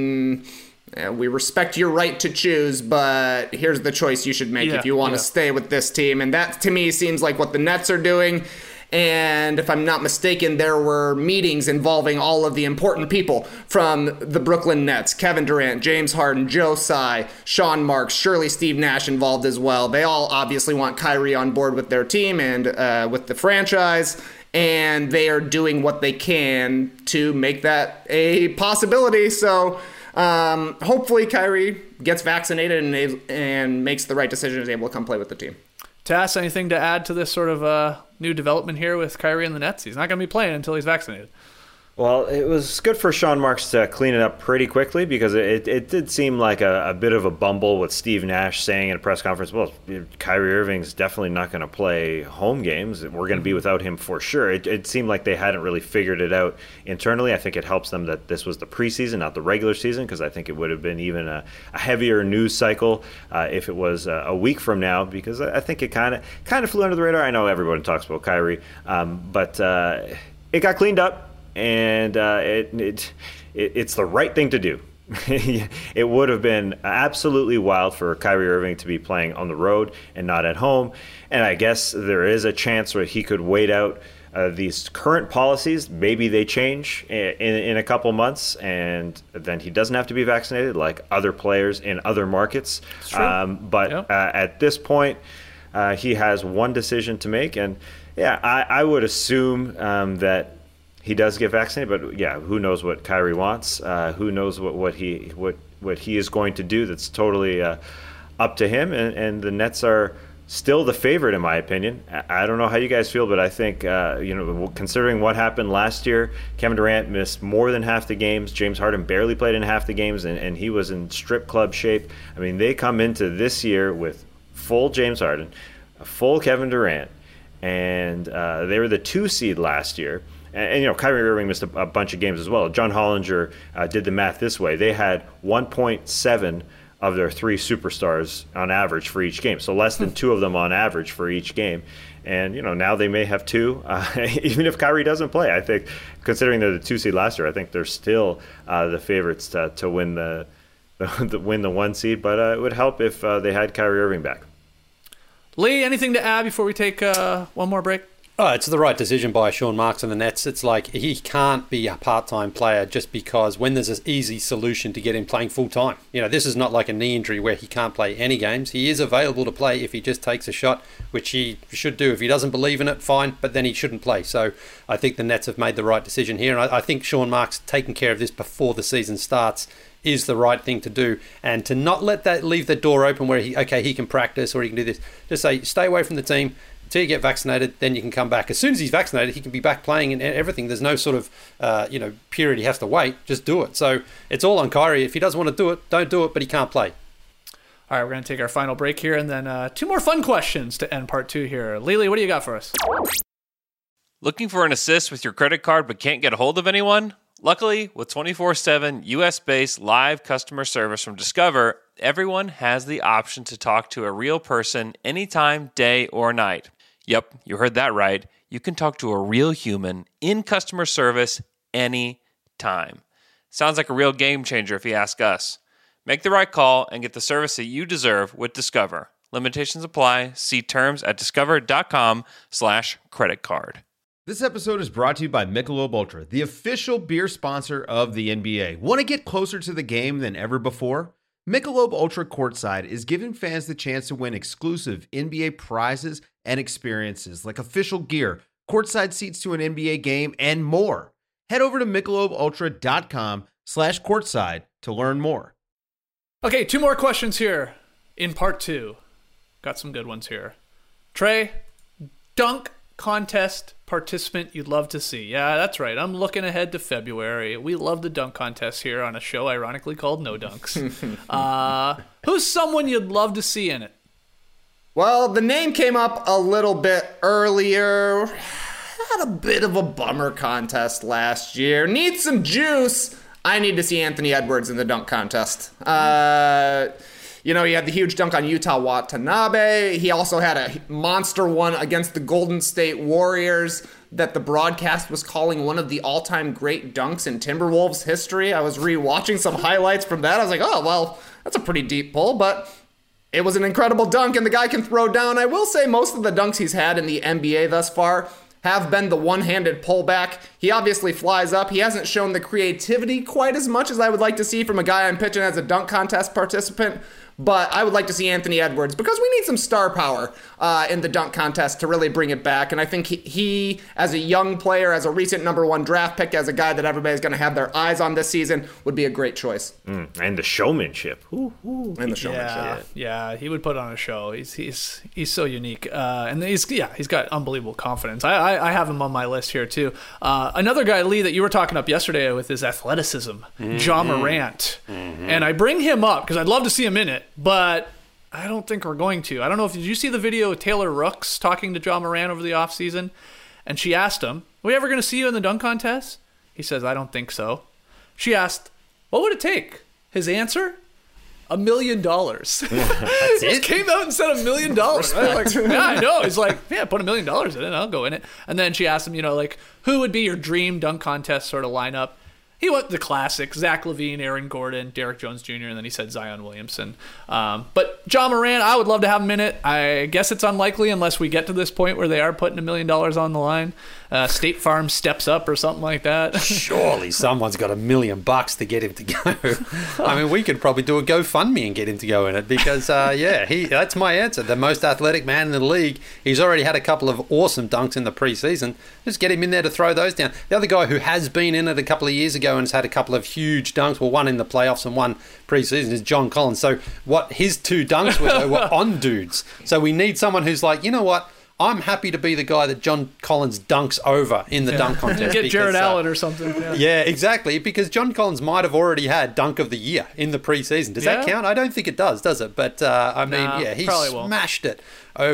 we respect your right to choose, but here's the choice you should make if you want to stay with this team. And that, to me, seems like what the Nets are doing. And if I'm not mistaken, there were meetings involving all of the important people from the Brooklyn Nets. Kevin Durant, James Harden, Joe Tsai, Sean Marks, surely Steve Nash involved as well. They all obviously want Kyrie on board with their team and with the franchise. And they are doing what they can to make that a possibility. So hopefully Kyrie gets vaccinated and makes the right decision and is able to come play with the team. Tass, anything to add to this sort of new development here with Kyrie and the Nets? He's not going to be playing until he's vaccinated. Well, it was good for Sean Marks to clean it up pretty quickly, because it did seem like a bit of a bumble with Steve Nash saying in a press conference, well, Kyrie Irving's definitely not going to play home games. We're going to be without him for sure. It seemed like they hadn't really figured it out internally. I think it helps them that this was the preseason, not the regular season, because I think it would have been even a heavier news cycle if it was a week from now, because I think it kind of flew under the radar. I know everyone talks about Kyrie, but it got cleaned up. And it's the right thing to do. It would have been absolutely wild for Kyrie Irving to be playing on the road and not at home. And I guess there is a chance where he could wait out these current policies. Maybe they change in a couple months, and then he doesn't have to be vaccinated like other players in other markets. But at this point, he has one decision to make. And I would assume that he does get vaccinated, but who knows what Kyrie wants? Who knows what he is going to do? That's totally up to him. And the Nets are still the favorite, in my opinion. I don't know how you guys feel, but I think considering what happened last year, Kevin Durant missed more than half the games. James Harden barely played in half the games, and he was in strip club shape. I mean, they come into this year with full James Harden, a full Kevin Durant, and they were the 2 seed last year. And Kyrie Irving missed a bunch of games as well. John Hollinger did the math this way. They had 1.7 of their 3 superstars on average for each game. So less than 2 of them on average for each game. And, now they may have 2, even if Kyrie doesn't play. I think, considering they're the 2 seed last year, I think they're still the favorites to win the 1 seed. But it would help if they had Kyrie Irving back. Lee, anything to add before we take one more break? Oh, it's the right decision by Sean Marks and the Nets. It's like he can't be a part-time player just because when there's an easy solution to get him playing full-time. This is not like a knee injury where he can't play any games. He is available to play if he just takes a shot, which he should do. If he doesn't believe in it, fine, but then he shouldn't play. So I think the Nets have made the right decision here. And I think Sean Marks taking care of this before the season starts is the right thing to do. And to not let that leave the door open where he can practice or he can do this. Just say, stay away from the team until you get vaccinated, then you can come back. As soon as he's vaccinated, he can be back playing and everything. There's no sort of, period he has to wait. Just do it. So it's all on Kyrie. If he doesn't want to do it, don't do it, but he can't play. All right, we're going to take our final break here and then 2 more fun questions to end part 2 here. Lily, what do you got for us? Looking for an assist with your credit card but can't get a hold of anyone? Luckily, with 24/7 US-based live customer service from Discover, everyone has the option to talk to a real person anytime, day or night. Yep, you heard that right. You can talk to a real human in customer service anytime. Sounds like a real game changer if you ask us. Make the right call and get the service that you deserve with Discover. Limitations apply. See terms at discover.com/creditcard. This episode is brought to you by Michelob Ultra, the official beer sponsor of the NBA. Want to get closer to the game than ever before? Michelob Ultra Courtside is giving fans the chance to win exclusive NBA prizes and experiences like official gear, courtside seats to an NBA game, and more. Head over to MichelobUltra.com/courtside to learn more. Okay, 2 more questions here in part 2. Got some good ones here. Trey, dunk contest participant you'd love to see. Yeah, that's right. I'm looking ahead to February. We love the dunk contest here on a show ironically called No Dunks. Who's someone you'd love to see in it? Well, the name came up a little bit earlier. Had a bit of a bummer contest last year. Need some juice. I need to see Anthony Edwards in the dunk contest. He had the huge dunk on Yuta Watanabe. He also had a monster one against the Golden State Warriors that the broadcast was calling one of the all-time great dunks in Timberwolves history. I was re-watching some highlights from that. I was like, oh, well, that's a pretty deep pull, but it was an incredible dunk, and the guy can throw down. I will say most of the dunks he's had in the NBA thus far have been the one-handed pullback. He obviously flies up. He hasn't shown the creativity quite as much as I would like to see from a guy I'm pitching as a dunk contest participant. But I would like to see Anthony Edwards because we need some star power in the dunk contest to really bring it back. And I think he, as a young player, as a recent #1 draft pick, as a guy that everybody's going to have their eyes on this season, would be a great choice. And the showmanship. And the showmanship. Yeah, he would put on a show. He's so unique. And he's got unbelievable confidence. I have him on my list here, too. Another guy, Lee, that you were talking up yesterday with his athleticism, Ja Morant. And I bring him up because I'd love to see him in it. But I don't think we're going to. I don't know did you see the video of Taylor Rooks talking to Ja Morant over the offseason? And she asked him, are we ever going to see you in the dunk contest? He says, I don't think so. She asked, what would it take? His answer? $1 million. That's it? He came out and said $1 million. I was like, yeah, I know. He's like, yeah, put $1 million in it. I'll go in it. And then she asked him, who would be your dream dunk contest sort of lineup? He went the classic, Zach LaVine, Aaron Gordon, Derrick Jones Jr., and then he said Zion Williamson. But Ja Morant, I would love to have him in it. I guess it's unlikely unless we get to this point where they are putting $1 million on the line. State Farm steps up or something like that. Surely someone's got $1 million to get him to go. I mean, we could probably do a GoFundMe and get him to go in it because, that's my answer. The most athletic man in the league. He's already had a couple of awesome dunks in the preseason. Just get him in there to throw those down. The other guy who has been in it a couple of years ago and has had a couple of huge dunks, well, one in the playoffs and one preseason, is John Collins. So what his 2 dunks were on dudes. So we need someone who's like, you know what? I'm happy to be the guy that John Collins dunks over in the dunk contest. Get Jared Allen or something. Yeah, exactly. Because John Collins might have already had dunk of the year in the preseason. Does that count? I don't think it does it? But he smashed it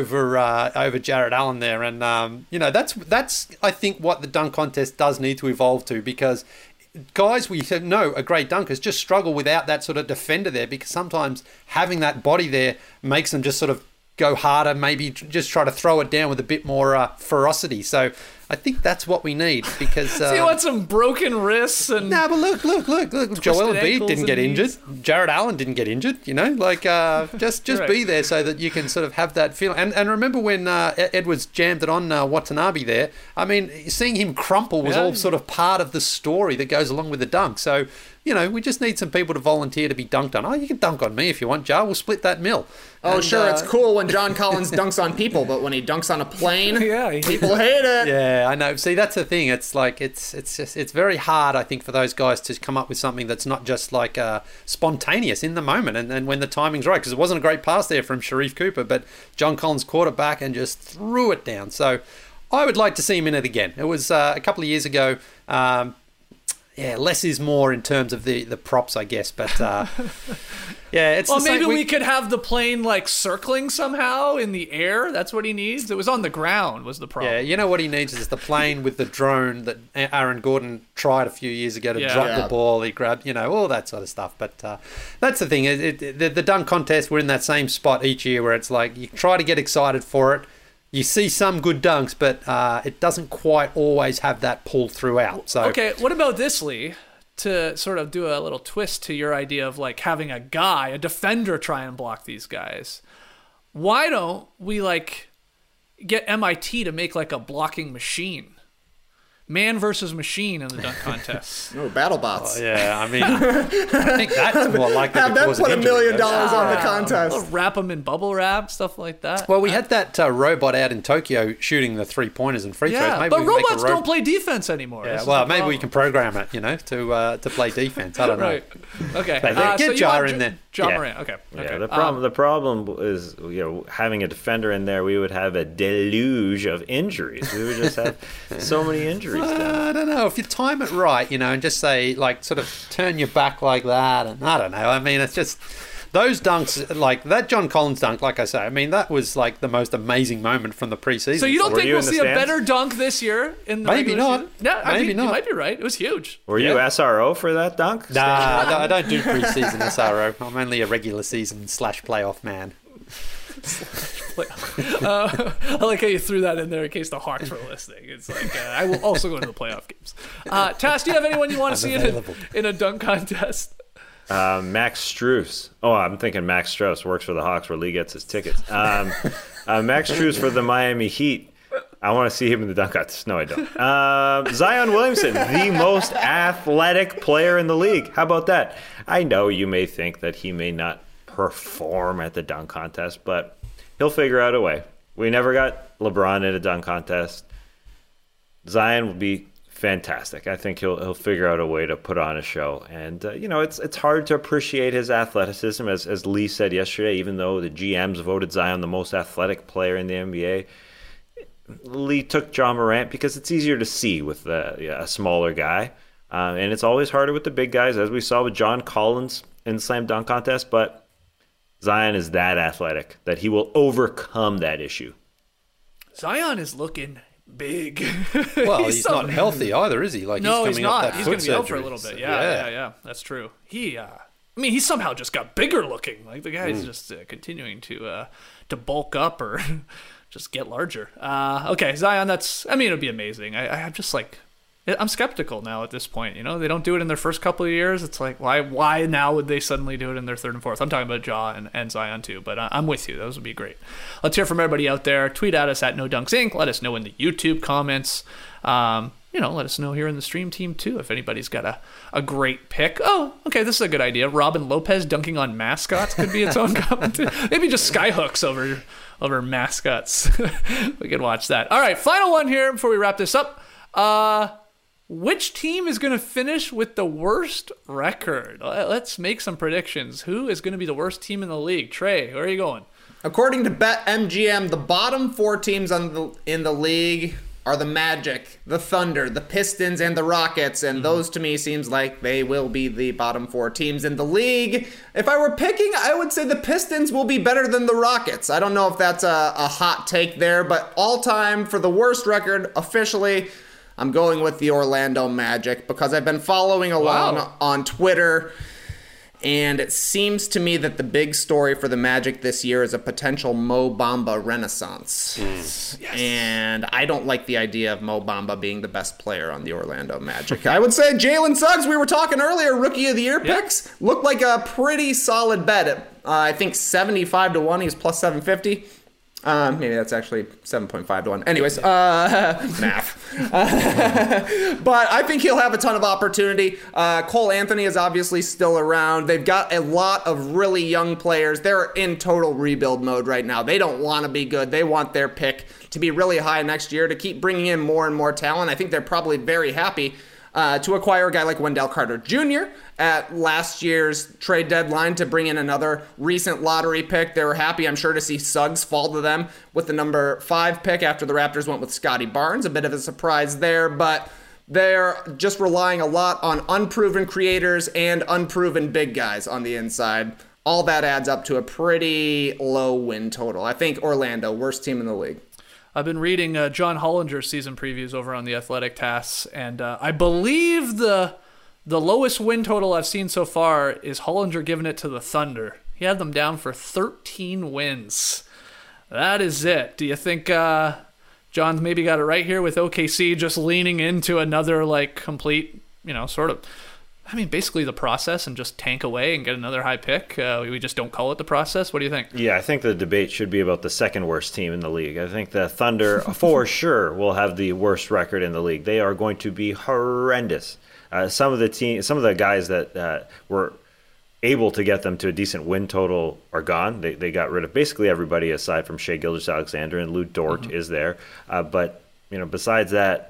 over Jared Allen there, and that's I think what the dunk contest does need to evolve to, because guys we know are great dunkers just struggle without that sort of defender there, because sometimes having that body there makes them just sort of go harder, maybe just try to throw it down with a bit more ferocity. So I think that's what we need, because... So you want some broken wrists and... No, but look. Joel Embiid didn't get injured. Jared Allen didn't get injured, just right. Be there so that you can sort of have that feeling. And remember when Edwards jammed it on Watanabe there? I mean, seeing him crumple was all sort of part of the story that goes along with the dunk. So, we just need some people to volunteer to be dunked on. Oh, you can dunk on me if you want, Jar. We'll split that mill. Oh, and, sure, it's cool when John Collins dunks on people, but when he dunks on a plane, people hate it. Yeah, I know. See, that's the thing. It's like it's very hard, I think, for those guys to come up with something that's not just like spontaneous in the moment and when the timing's right. Because it wasn't a great pass there from Sharif Cooper, but John Collins caught it back and just threw it down. So I would like to see him in it again. It was a couple of years ago. Less is more in terms of the props, I guess. But it's. Well, maybe we could have the plane like circling somehow in the air. That's what he needs. It was on the ground was the problem. Yeah, you know what he needs is the plane with the drone that Aaron Gordon tried a few years ago to drop the ball. He grabbed, all that sort of stuff. But that's the thing. The dunk contest, we're in that same spot each year where it's like you try to get excited for it. You see some good dunks, but it doesn't quite always have that pull throughout. So okay, what about this, Lee? To sort of do a little twist to your idea of like having a defender try and block these guys. Why don't we get MIT to make like a blocking machine? Man versus machine in the dunk contest. No, battle bots. Oh, yeah, I mean, I think that's more likely to cause an injury. Have them put $1 million on the contest. Wrap them in bubble wrap, stuff like that. Well, we had that robot out in Tokyo shooting the 3-pointers and free throws. Yeah, but robots don't play defense anymore. Yeah, well, maybe we can program it, to play defense. I don't know. Right. Okay. Get Jar in there. John Morant. Okay. Yeah, the problem is, having a defender in there, we would have a deluge of injuries. We would just have so many injuries. I don't know. If you time it right, and just say, sort of turn your back like that, and I don't know. I mean, it's just those dunks, like that John Collins dunk, like I say, I mean, that was like the most amazing moment from the preseason. So you don't think we'll see a better dunk this year in the Maybe not. Season? Yeah, maybe not. You might be right. It was huge. Were you SRO for that dunk? Nah, I don't do preseason SRO. I'm only a regular season / playoff man. I like how you threw that in there in case the Hawks were listening. It's like I will also go to the playoff games. Tass, do you have anyone you want to see in a dunk contest? Max Strus. Oh, I'm thinking Max Strus works for the Hawks where Lee gets his tickets. Max Strus for the Miami Heat. I want to see him in the dunk contest. No, I don't. Zion Williamson, the most athletic player in the league. How about that? I know you may think that he may not perform at the dunk contest, but he'll figure out a way. We never got LeBron in a dunk contest. Zion will be fantastic. I think he'll figure out a way to put on a show. And it's hard to appreciate his athleticism, as Lee said yesterday. Even though the GMs voted Zion the most athletic player in the NBA, Lee took John Morant because it's easier to see with a smaller guy, and it's always harder with the big guys, as we saw with John Collins in the slam dunk contest. But Zion is that athletic that he will overcome that issue. Zion is looking big. Well, he's not healthy either, is he? No, he's not. He's going to be out for a little bit. Yeah. That's true. He somehow just got bigger looking. Like the guy's just continuing to bulk up or just get larger. Okay, Zion. It'll be amazing. I'm just I'm skeptical now at this point. They don't do it in their first couple of years. It's like, why now would they suddenly do it in their third and fourth? I'm talking about Ja and Zion too, but I'm with you. Those would be great. Let's hear from everybody out there. Tweet at us at NoDunksInc. Let us know in the YouTube comments. Let us know here in the stream team too if anybody's got a great pick. Oh, okay, this is a good idea. Robin Lopez dunking on mascots could be its own comment. Maybe just skyhooks over mascots. We could watch that. All right, final one here before we wrap this up. Which team is going to finish with the worst record? Let's make some predictions. Who is going to be the worst team in the league? Trey, where are you going? According to BetMGM, the bottom 4 teams in the league are the Magic, the Thunder, the Pistons, and the Rockets, and those to me seems like they will be the bottom 4 teams in the league. If I were picking, I would say the Pistons will be better than the Rockets. I don't know if that's a hot take there, but all time for the worst record officially, I'm going with the Orlando Magic because I've been following along on Twitter, and it seems to me that the big story for the Magic this year is a potential Mo Bamba renaissance. Yes. And I don't like the idea of Mo Bamba being the best player on the Orlando Magic. I would say Jalen Suggs, we were talking earlier, Rookie of the Year picks, looked like a pretty solid bet at, I think 75 to 1. He's plus 750. Maybe that's actually 7.5 to 1. Anyways, math. But I think he'll have a ton of opportunity. Cole Anthony is obviously still around. They've got a lot of really young players. They're in total rebuild mode right now. They don't want to be good. They want their pick to be really high next year to keep bringing in more and more talent. I think they're probably very happy to acquire a guy like Wendell Carter Jr. at last year's trade deadline to bring in another recent lottery pick. They were happy, I'm sure, to see Suggs fall to them with the number 5 pick after the Raptors went with Scotty Barnes. A bit of a surprise there, but they're just relying a lot on unproven creators and unproven big guys on the inside. All that adds up to a pretty low win total. I think Orlando, worst team in the league. I've been reading John Hollinger's season previews over on the Athletic Tasks, and I believe the lowest win total I've seen so far is Hollinger giving it to the Thunder. He had them down for 13 wins. That is it. Do you think John's maybe got it right here with OKC just leaning into another complete, sort of, basically the process and just tank away and get another high pick? We just don't call it the process. What do you think? Yeah, I think the debate should be about the second worst team in the league. I think the Thunder, for sure, will have the worst record in the league. They are going to be horrendous. Some of the guys that were able to get them to a decent win total are gone. They got rid of basically everybody aside from Shai Gilgeous-Alexander, and Lou Dort is there. But besides that,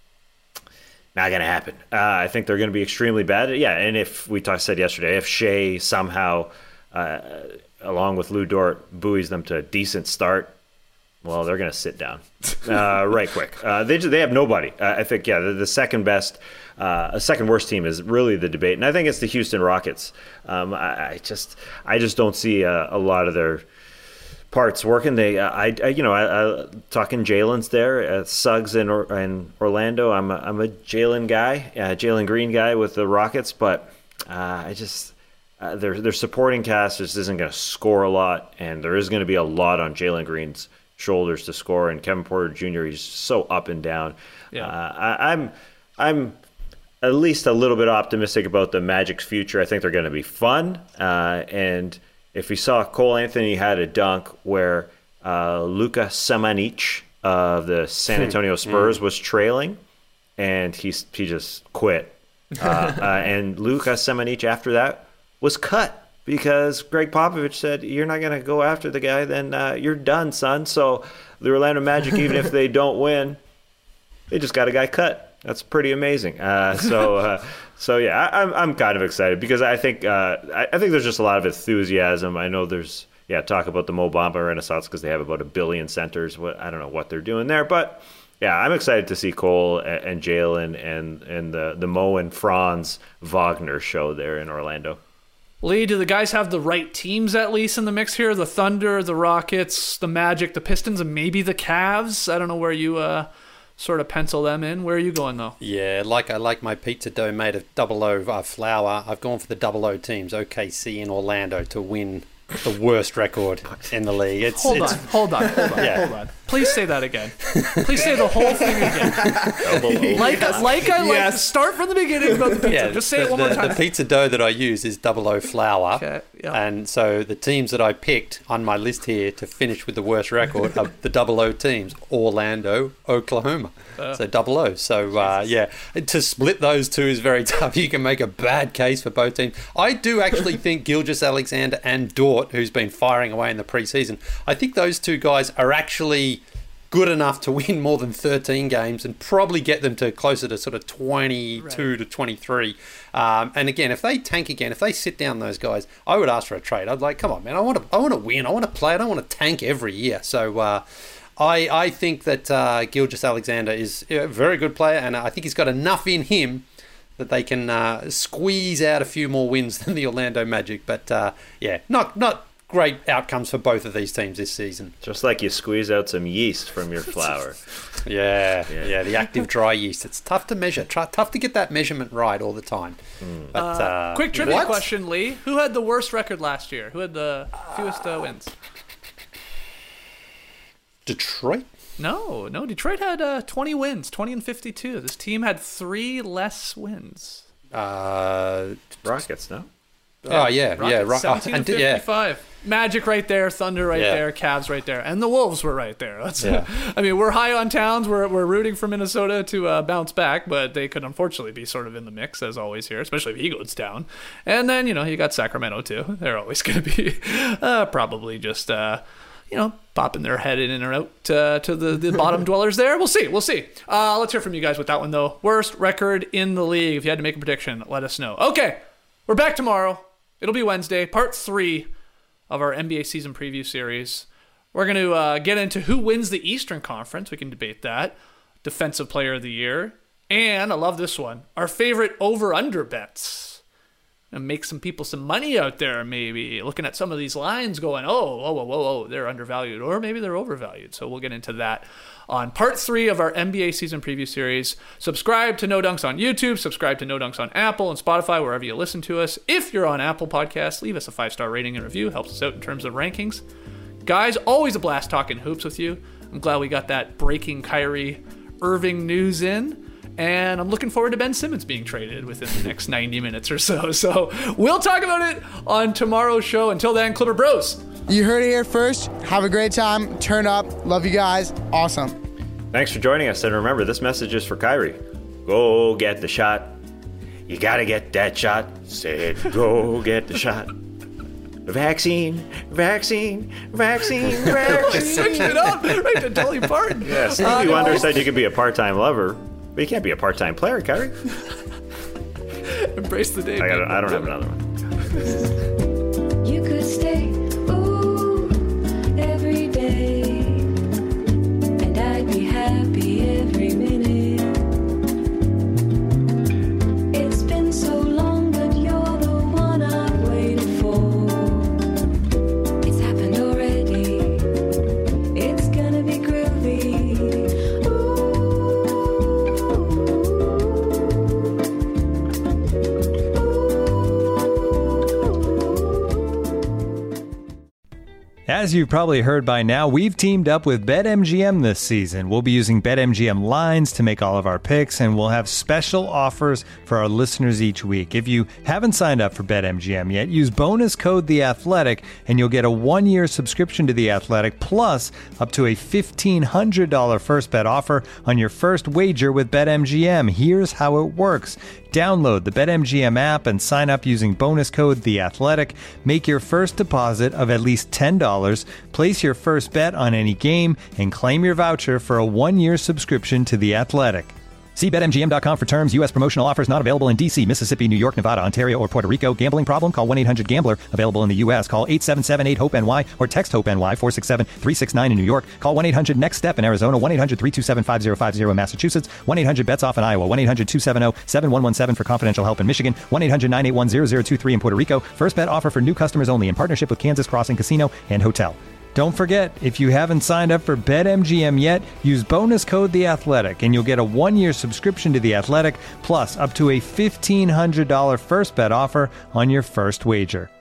not going to happen. I think they're going to be extremely bad. Yeah, and if we said yesterday, if Shai somehow, along with Lou Dort, buoys them to a decent start, well, they're going to sit down right quick. They have nobody. I think, the second best, second worst team is really the debate, and I think it's the Houston Rockets. I just don't see a lot of their parts working. They, talking Jalen's there, Suggs in Orlando. I'm a Jalen guy, Jalen Green guy with the Rockets, but their supporting cast just isn't going to score a lot, and there is going to be a lot on Jalen Green's shoulders to score. And Kevin Porter Jr., he's so up and down. Yeah. I'm at least a little bit optimistic about the Magic's future. I think they're going to be fun, and if you saw, Cole Anthony had a dunk where Luka Samanic of the San Antonio Spurs was trailing, and he just quit. And Luka Samanic after that was cut because Greg Popovich said, "You're not going to go after the guy, then you're done, son." So the Orlando Magic, even if they don't win, they just got a guy cut. That's pretty amazing. So yeah, I'm kind of excited because I think there's just a lot of enthusiasm. I know there's talk about the Mo Bamba Renaissance because they have about 1 billion centers. I don't know what they're doing there, but yeah, I'm excited to see Cole and Jalen and the Mo and Franz Wagner show there in Orlando. Lee, do the guys have the right teams at least in the mix here? The Thunder, the Rockets, the Magic, the Pistons, and maybe the Cavs? I don't know where you sort of pencil them in. Where are you going, though? Yeah, I like my pizza dough made of 00 flour. I've gone for the 00 teams, OKC and Orlando, to win the worst record in the league. Hold on. Please say that again. Please say the whole thing again. Start from the beginning about the pizza. Yeah, just say it one more time. The pizza dough that I use is 00 flour. Okay, yeah. And so the teams that I picked on my list here to finish with the worst record are the 00 teams: Orlando, Oklahoma. So 00. So to split those two is very tough. You can make a bad case for both teams. I do actually think Gilgeous-Alexander and Dort, who's been firing away in the preseason, I think those two guys are actually good enough to win more than 13 games and probably get them to closer to sort of 22 to 23. And again, if they tank again, if they sit down those guys, I would ask for a trade. I'd like, come on, man, I want to win. I want to play. I don't want to tank every year. So I think that Gilgeous-Alexander is a very good player, and I think he's got enough in him that they can squeeze out a few more wins than the Orlando Magic. But not great outcomes for both of these teams this season. Just like you squeeze out some yeast from your flour. Yeah, the active dry yeast. It's tough to measure. Tough to get that measurement right all the time. But, quick trivia question, Lee. Who had the worst record last year? Who had the fewest wins? Detroit? No. Detroit had 20 wins, 20 and 52. This team had 3 less wins. Rockets, no? Oh, yeah. Rockets, 17 and 55. Magic right there, Thunder right there, Cavs right there, and the Wolves were right there. I mean, we're high on Towns. We're rooting for Minnesota to bounce back, but they could unfortunately be sort of in the mix, as always here, especially if he goes down. And then, you got Sacramento, too. They're always going to be probably just... popping their head in or out to the bottom dwellers there. We'll see. Let's hear from you guys with that one, though. Worst record in the league. If you had to make a prediction, let us know. Okay, we're back tomorrow. It'll be Wednesday, part 3 of our NBA season preview series. We're going to get into who wins the Eastern Conference. We can debate that. Defensive Player of the Year. And, I love this one, our favorite over-under bets. And make some people some money out there, maybe looking at some of these lines going, oh, they're undervalued, or maybe they're overvalued. So we'll get into that on part 3 of our NBA season preview series. Subscribe to No Dunks on YouTube, subscribe to No Dunks on Apple and Spotify, wherever you listen to us. If you're on Apple Podcasts, leave us a 5-star rating and review. Helps us out in terms of rankings. Guys, always a blast talking hoops with you. I'm glad we got that breaking Kyrie Irving news in. And I'm looking forward to Ben Simmons being traded within the next 90 minutes or so. So we'll talk about it on tomorrow's show. Until then, Clipper Bros. You heard it here first. Have a great time. Turn up. Love you guys. Awesome. Thanks for joining us. And remember, this message is for Kyrie. Go get the shot. You got to get that shot. Said go get the shot. Vaccine. Switching it up right to Dolly Parton. Yeah, Stevie Wonder said you could be a part-time lover. But you can't be a part-time player, Kyrie. Embrace the day. I don't have another one. You could stay, every day, and I'd be happy every minute. It's been so long, but you're the one I've waited for. It's happened already. It's gonna be groovy. As you've probably heard by now, we've teamed up with BetMGM this season. We'll be using BetMGM lines to make all of our picks, and we'll have special offers for our listeners each week. If you haven't signed up for BetMGM yet, use bonus code The Athletic, and you'll get a 1-year subscription to The Athletic, plus up to a $1,500 first bet offer on your first wager with BetMGM. Here's how it works. Download the BetMGM app and sign up using bonus code The Athletic. Make your first deposit of at least $10. Place your first bet on any game and claim your voucher for a 1-year subscription to The Athletic. See BetMGM.com for terms. U.S. promotional offers not available in D.C., Mississippi, New York, Nevada, Ontario, or Puerto Rico. Gambling problem? Call 1-800-GAMBLER. Available in the U.S. Call 877-8-HOPE-NY or text HOPE-NY 467-369 in New York. Call 1-800-NEXT-STEP in Arizona. 1-800-327-5050 in Massachusetts. 1-800-BETS-OFF in Iowa. 1-800-270-7117 for confidential help in Michigan. 1-800-981-0023 in Puerto Rico. First bet offer for new customers only in partnership with Kansas Crossing Casino and Hotel. Don't forget, if you haven't signed up for BetMGM yet, use bonus code The Athletic, and you'll get a 1-year subscription to The Athletic, plus up to a $1,500 first bet offer on your first wager.